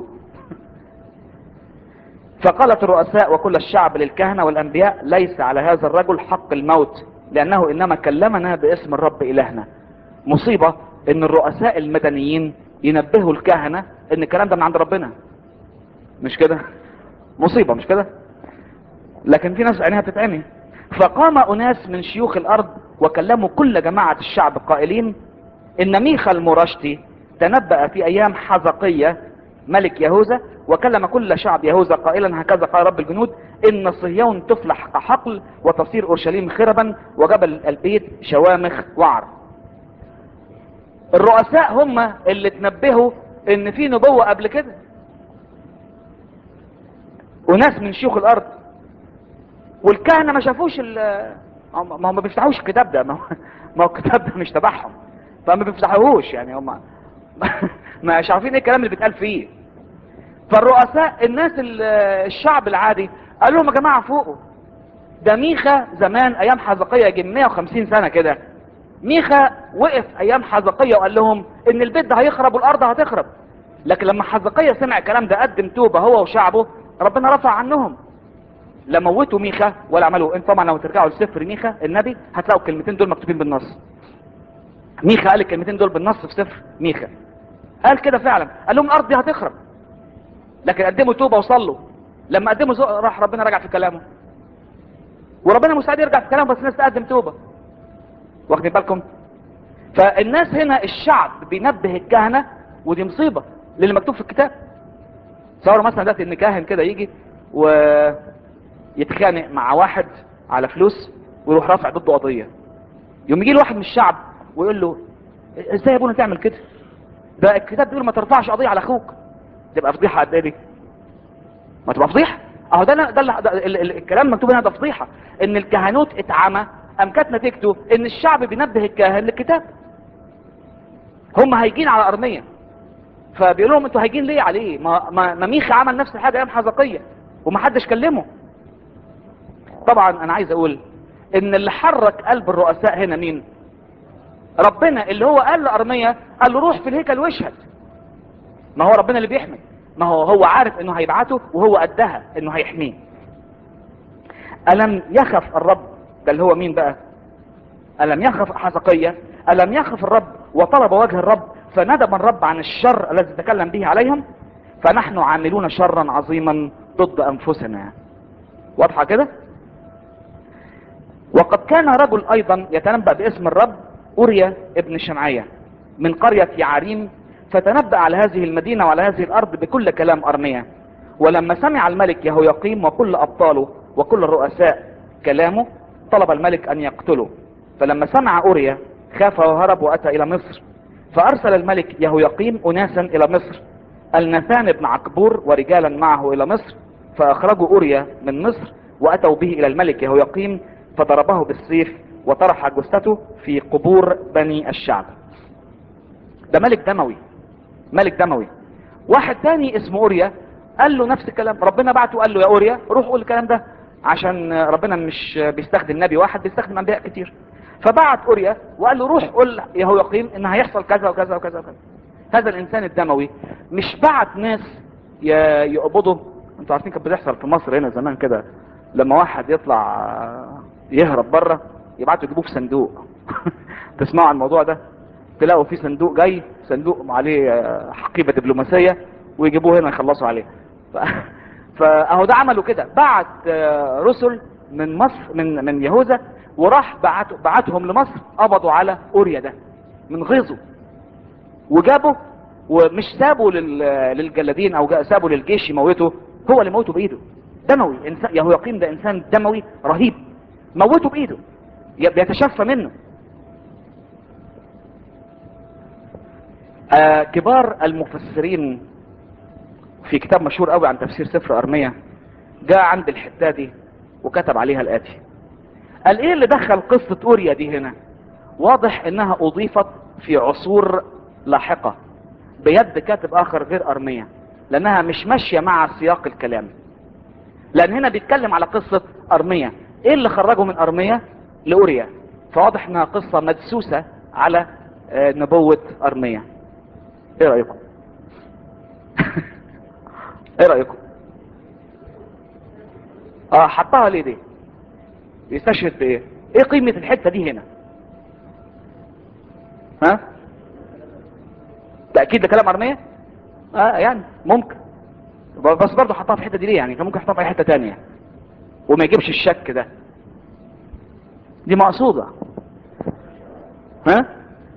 فقالت الرؤساء وكل الشعب للكهنة والانبياء ليس على هذا الرجل حق الموت، لانه انما كلمنا باسم الرب الهنا. مصيبة ان الرؤساء المدنيين ينبهوا الكهنة ان الكلام ده من عند ربنا، مش كده؟ مصيبة مش كده؟ لكن في ناس عينيها بتتعمي. فقام اناس من شيوخ الارض وكلموا كل جماعة الشعب قائلين ان ميخا المرشتي تنبأ في ايام حزقية ملك يهوذا وكلم كل شعب يهوذا قائلا هكذا قال رب الجنود ان صهيون تفلح كحقل وتصير اورشليم خربا وجبل البيت شوامخ وعر. الرؤساء هم اللي تنبهوا ان في نبوة قبل كده، وناس من شيوخ الارض، والكهنة ما شافوش ال ما هم ما بيفتحوش الكتاب ده، ما هو الكتاب ده مش تبعهم فما بيفتحوهوش، يعني هم مش عارفين ايه الكلام اللي بيتقال فيه. فالرؤساء الناس الشعب العادي قال لهم يا جماعة فوقوا، ده ميخا زمان ايام حزقية يجي مية وخمسين سنة كده، ميخا وقف ايام حزقية وقال لهم ان البيت ده هيخرب والارض هتخرب. لكن لما حزقية سمع الكلام ده قدم توبة هو وشعبه، ربنا رفع عنهم. لا موتوا ميخا ولا عملوا. انت طبعا لو ترجعوا لسفر ميخا النبي هتلاقوا الكلمتين دول مكتوبين بالنص. ميخا قال الكلمتين دول بالنص في سفر ميخا، قال كده فعلا، قال لهم الارض دي هتخرب، لكن قدموا توبه وصلوا. لما قدموا زق راح ربنا رجع في كلامه، وربنا مستعد يرجع في كلامه بس الناس تقدم توبه. واخدين بالكم؟ فالناس هنا الشعب بينبه الكهنه، ودي مصيبه للي مكتوب في الكتاب. تصوروا مثلا دلوقتي ان كاهن كده يجي ويتخانق مع واحد على فلوس ويروح رافع ضده قضيه، يوم يجي له واحد من الشعب ويقول له ازاي يا ابونا تعمل كده؟ ده الكتاب بيقول ما ترفعش قضيه على اخوك. تبقى فضيحه قد ايه دي؟ ما تبقى فضيحه. اهو ده ده, ده, ده ال ال الكلام مكتوب هنا، ده فضيحه ان الكهنوت اتعمى. ام كانت نتيجته ان الشعب بينبه الكاهن للكتاب. هم هيجين على ارميه، فبيقول لهم انتوا هيجين ليه عليه؟ ما, ما, ما ميخا عمل نفس الحاجه ايام حزقيه ومحدش كلمه. طبعا انا عايز اقول ان اللي حرك قلب الرؤساء هنا مين؟ ربنا، اللي هو قال لارميه، قال له روح في الهيكل واشهد. ما هو ربنا اللي بيحمي، ما هو هو عارف انه هيبعته وهو قدها انه هيحميه. الم يخف الرب؟ ده اللي هو مين بقى؟ الم يخف حزقية؟ الم يخف الرب وطلب وجه الرب فندم الرب عن الشر الذي تكلم به عليهم؟ فنحن عاملون شرا عظيما ضد انفسنا. واضحة كده؟ وقد كان رجل ايضا يتنبأ باسم الرب، اوريا ابن شمعية من قرية يعريم، فتنبأ على هذه المدينة وعلى هذه الارض بكل كلام ارميا. ولما سمع الملك يهوياقيم وكل ابطاله وكل الرؤساء كلامه طلب الملك ان يقتله. فلما سمع اوريا خاف وهرب واتى الى مصر. فارسل الملك يهوياقيم اناسا الى مصر، الناثان بن عقبور ورجالا معه الى مصر، فاخرجوا اوريا من مصر واتوا به الى الملك يهوياقيم، فضربه بالسيف وطرح جثته في قبور بني الشعب. ده ملك دموي، ملك دموي. واحد تاني اسمه اوريا قال له نفس الكلام، ربنا بعته قال له يا اوريا روح قول الكلام ده، عشان ربنا مش بيستخدم نبي واحد، بيستخدم انبياء كتير. فبعت اوريا وقال له روح قول يهوياقيم ان هيحصل كذا وكذا وكذا وكذا. هذا الانسان الدموي مش بعت ناس يقبضوا. انتوا عارفين كانت بتحصل في مصر هنا زمان كده، لما واحد يطلع يهرب بره يبعتوا يجيبوه في صندوق. تسمعوا عن الموضوع ده؟ تلاقوا في صندوق جاي، صندوق عليه حقيبة دبلوماسية، ويجيبوه هنا يخلصوا عليه. ف... فاهو ده عملوا كده، بعت رسل من مصر، من من يهوذا، وراح بعت بعتهم لمصر، قبضوا على اوريا ده من غيظه وجابوا، ومش سابوا لل... للجلادين او سابوا للجيش يموته، هو اللي موته بايده. دموي، انسان يهوياقيم ده انسان دموي رهيب، موته بايده، بيتشفى منه. آه كبار المفسرين في كتاب مشهور قوي عن تفسير سفر ارميا جاء عند الحته دي وكتب عليها الاتي، قال ايه اللي دخل قصة اوريا دي هنا؟ واضح انها اضيفت في عصور لاحقة بيد كاتب اخر غير ارميا، لانها مش ماشية مع سياق الكلام. لان هنا بيتكلم على قصة ارميا، ايه اللي خرجه من ارميا لاوريا؟ فواضح انها قصة مدسوسة على آه نبوة ارميا. ايه رأيكم؟ ايه رأيكم؟ اه حطها ليه دي؟ يستشهد بايه؟ ايه قيمة الحتة دي هنا؟ ها؟ تأكيد ده كلام ارميا؟ اه يعني ممكن، بس برضه حطها في الحتة دي ليه؟ يعني كان ممكن يحطها في اي حتة تانية وما يجيبش الشك ده. دي مقصودة. ها؟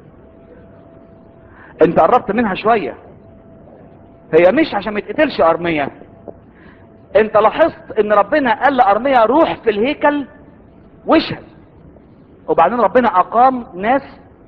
انت قربت منها شوية. هي مش عشان ما يتقتلش ارميا. انت لاحظت ان ربنا قال لارميا روح في الهيكل واشهد، وبعدين ربنا اقام ناس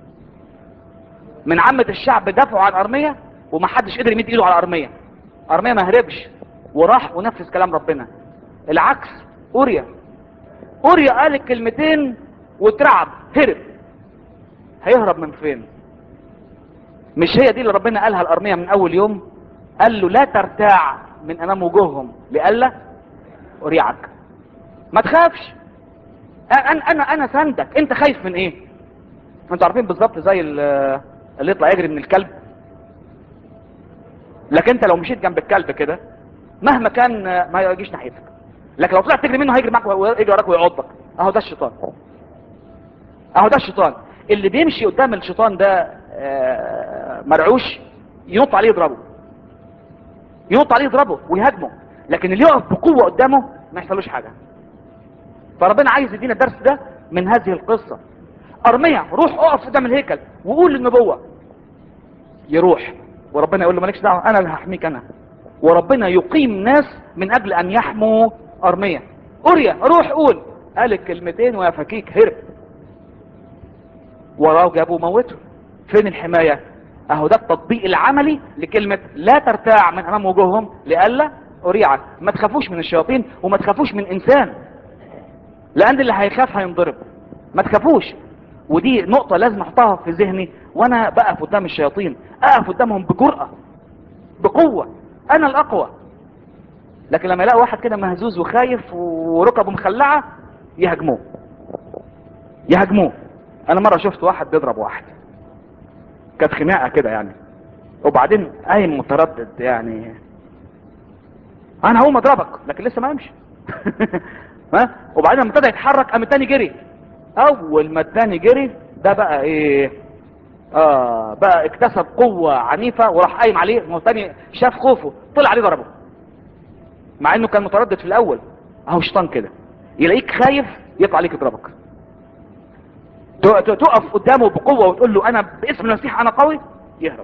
من عامة الشعب دافعوا عن ارميا ومحدش قدر يمد ايده على ارميا. ارميا ما هربش وراح ونفذ كلام ربنا. العكس، اوريا اوريا قال الكلمتين واترعب هرب. هيهرب من فين؟ مش هي دي اللي ربنا قالها لارميا من اول يوم؟ قال له لا ترتاع من امام وجوههم لئلا اريعك. ما تخافش، انا انا انا سندك. انت خايف من ايه؟ انتوا عارفين بالظبط زي اللي يطلع يجري من الكلب، لكن انت لو مشيت جنب الكلب كده مهما كان ما يجيش ناحيتك. لكن لو طلعت تجري منه هيجري معاك ويجري وراك ويعضك. اهو ده الشيطان، اهو ده الشيطان اللي بيمشي قدام الشيطان ده آه، مرعوش، ينط عليه يضربه، ينط عليه يضربه ويهاجمه، لكن اللي يقف بقوه قدامه ما يحصلوش حاجه. فربنا عايز يدينا الدرس ده من هذه القصه. ارميا روح اقف قدام الهيكل وقول النبوه، يروح وربنا يقول له مالكش دعوه، انا اللي هحميك انا. وربنا يقيم ناس من اجل ان يحموا ارميا. اوريا روح قول، قال الكلمتين ويا فكيك هرب، وراه جابوا موته. فين الحمايه؟ اهو ده التطبيق العملي لكلمه لا ترتاع من امام وجوههم لئلا اريعك. ما تخافوش من الشياطين وما تخافوش من انسان، لان اللي هيخاف هينضرب. ما تخافوش. ودي نقطه لازم احطها في ذهني وانا بقف قدام الشياطين، اقف قدامهم بجرأة بقوه، انا الاقوى. لكن لما يلاقوا واحد كده مهزوز وخايف وركبه مخلعه يهاجموه، يهاجموه. انا مره شفت واحد بيضرب واحد، كانت خناقه كده يعني، وبعدين قايم متردد يعني، انا هقوم اضربك، لكن لسه ما قامش. ها، وبعدين لما ابتدى يتحرك قام التاني جري. اول ما التاني جري ده بقى ايه، اه بقى اكتسب قوه عنيفه وراح قايم عليه. ما هو التاني شاف خوفه طلع عليه ضربه، مع انه كان متردد في الاول. اهو شيطان كده يلاقيك خايف يطلع عليك يضربك، تقف قدامه بقوه وتقول له انا باسم المسيح انا قوي، يهرب.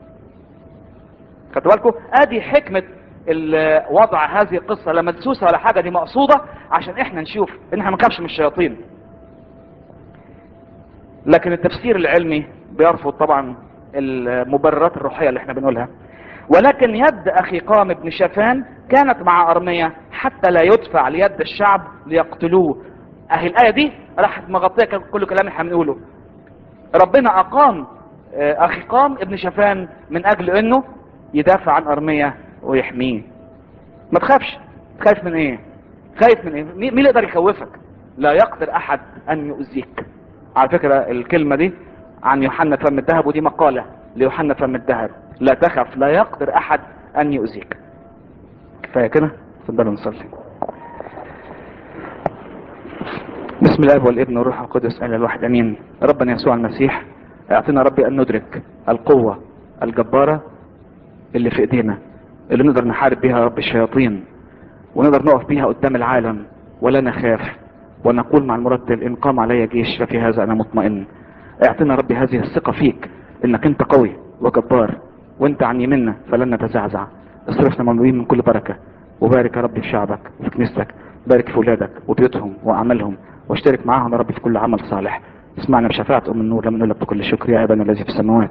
خدوا بالكم؟ ادي حكمه وضع هذه القصه، لا مدسوسه ولا حاجه، دي مقصوده عشان احنا نشوف ان احنا ما نخافش من الشياطين. لكن التفسير العلمي بيرفض طبعا المبررات الروحيه اللي احنا بنقولها. ولكن يد اخي قام ابن شافان كانت مع ارميا حتى لا يدفع ليد الشعب ليقتلوه. اهي الايه دي راحت مغطيه كل كلام احنا بنقوله. ربنا اقام اخي قام ابن شافان من اجل انه يدافع عن ارميا ويحميه. ما تخافش. خايف من ايه؟ خايف من ايه؟ مين اللي يقدر يخوفك؟ لا يقدر احد ان يؤذيك. على فكرة الكلمة دي عن يوحنا فم الذهب، ودي مقالة ليوحنا فم الذهب، لا تخف لا يقدر احد ان يؤذيك. كفاية كده، تفضلوا نصلي. بسم الله والابن والروح القدس اله الواحد امين. ربنا يسوع المسيح اعطينا ربي ان ندرك القوة الجبارة اللي في ايدينا، اللي نقدر نحارب بيها رب الشياطين، ونقدر نقف بيها قدام العالم ولا نخاف، ونقول مع المرتل ان قام علي جيش ففي هذا انا مطمئن. اعطينا ربي هذه الثقة فيك، انك انت قوي وجبار، وانت عن يمنا فلن نتزعزع. اصرفنا مملوئين من كل بركة، وبارك يا ربي في شعبك وفي كنيستك، بارك في اولادك وبيوتهم واعمالهم، واشترك معاهم يا ربي في كل عمل صالح. اسمعنا بشفاعة ام النور لما نقول لك بكل شكر يا ابانا الذي في السماوات.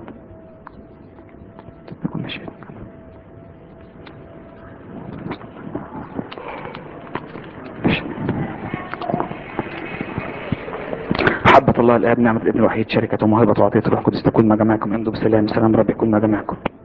محبة الله الآب، نعمة الابن الوحيد، شركة وموهبة وعطية الروح القدس تكون مع جميعكم. امضوا بسلام. سلام رب يكون مع جميعكم.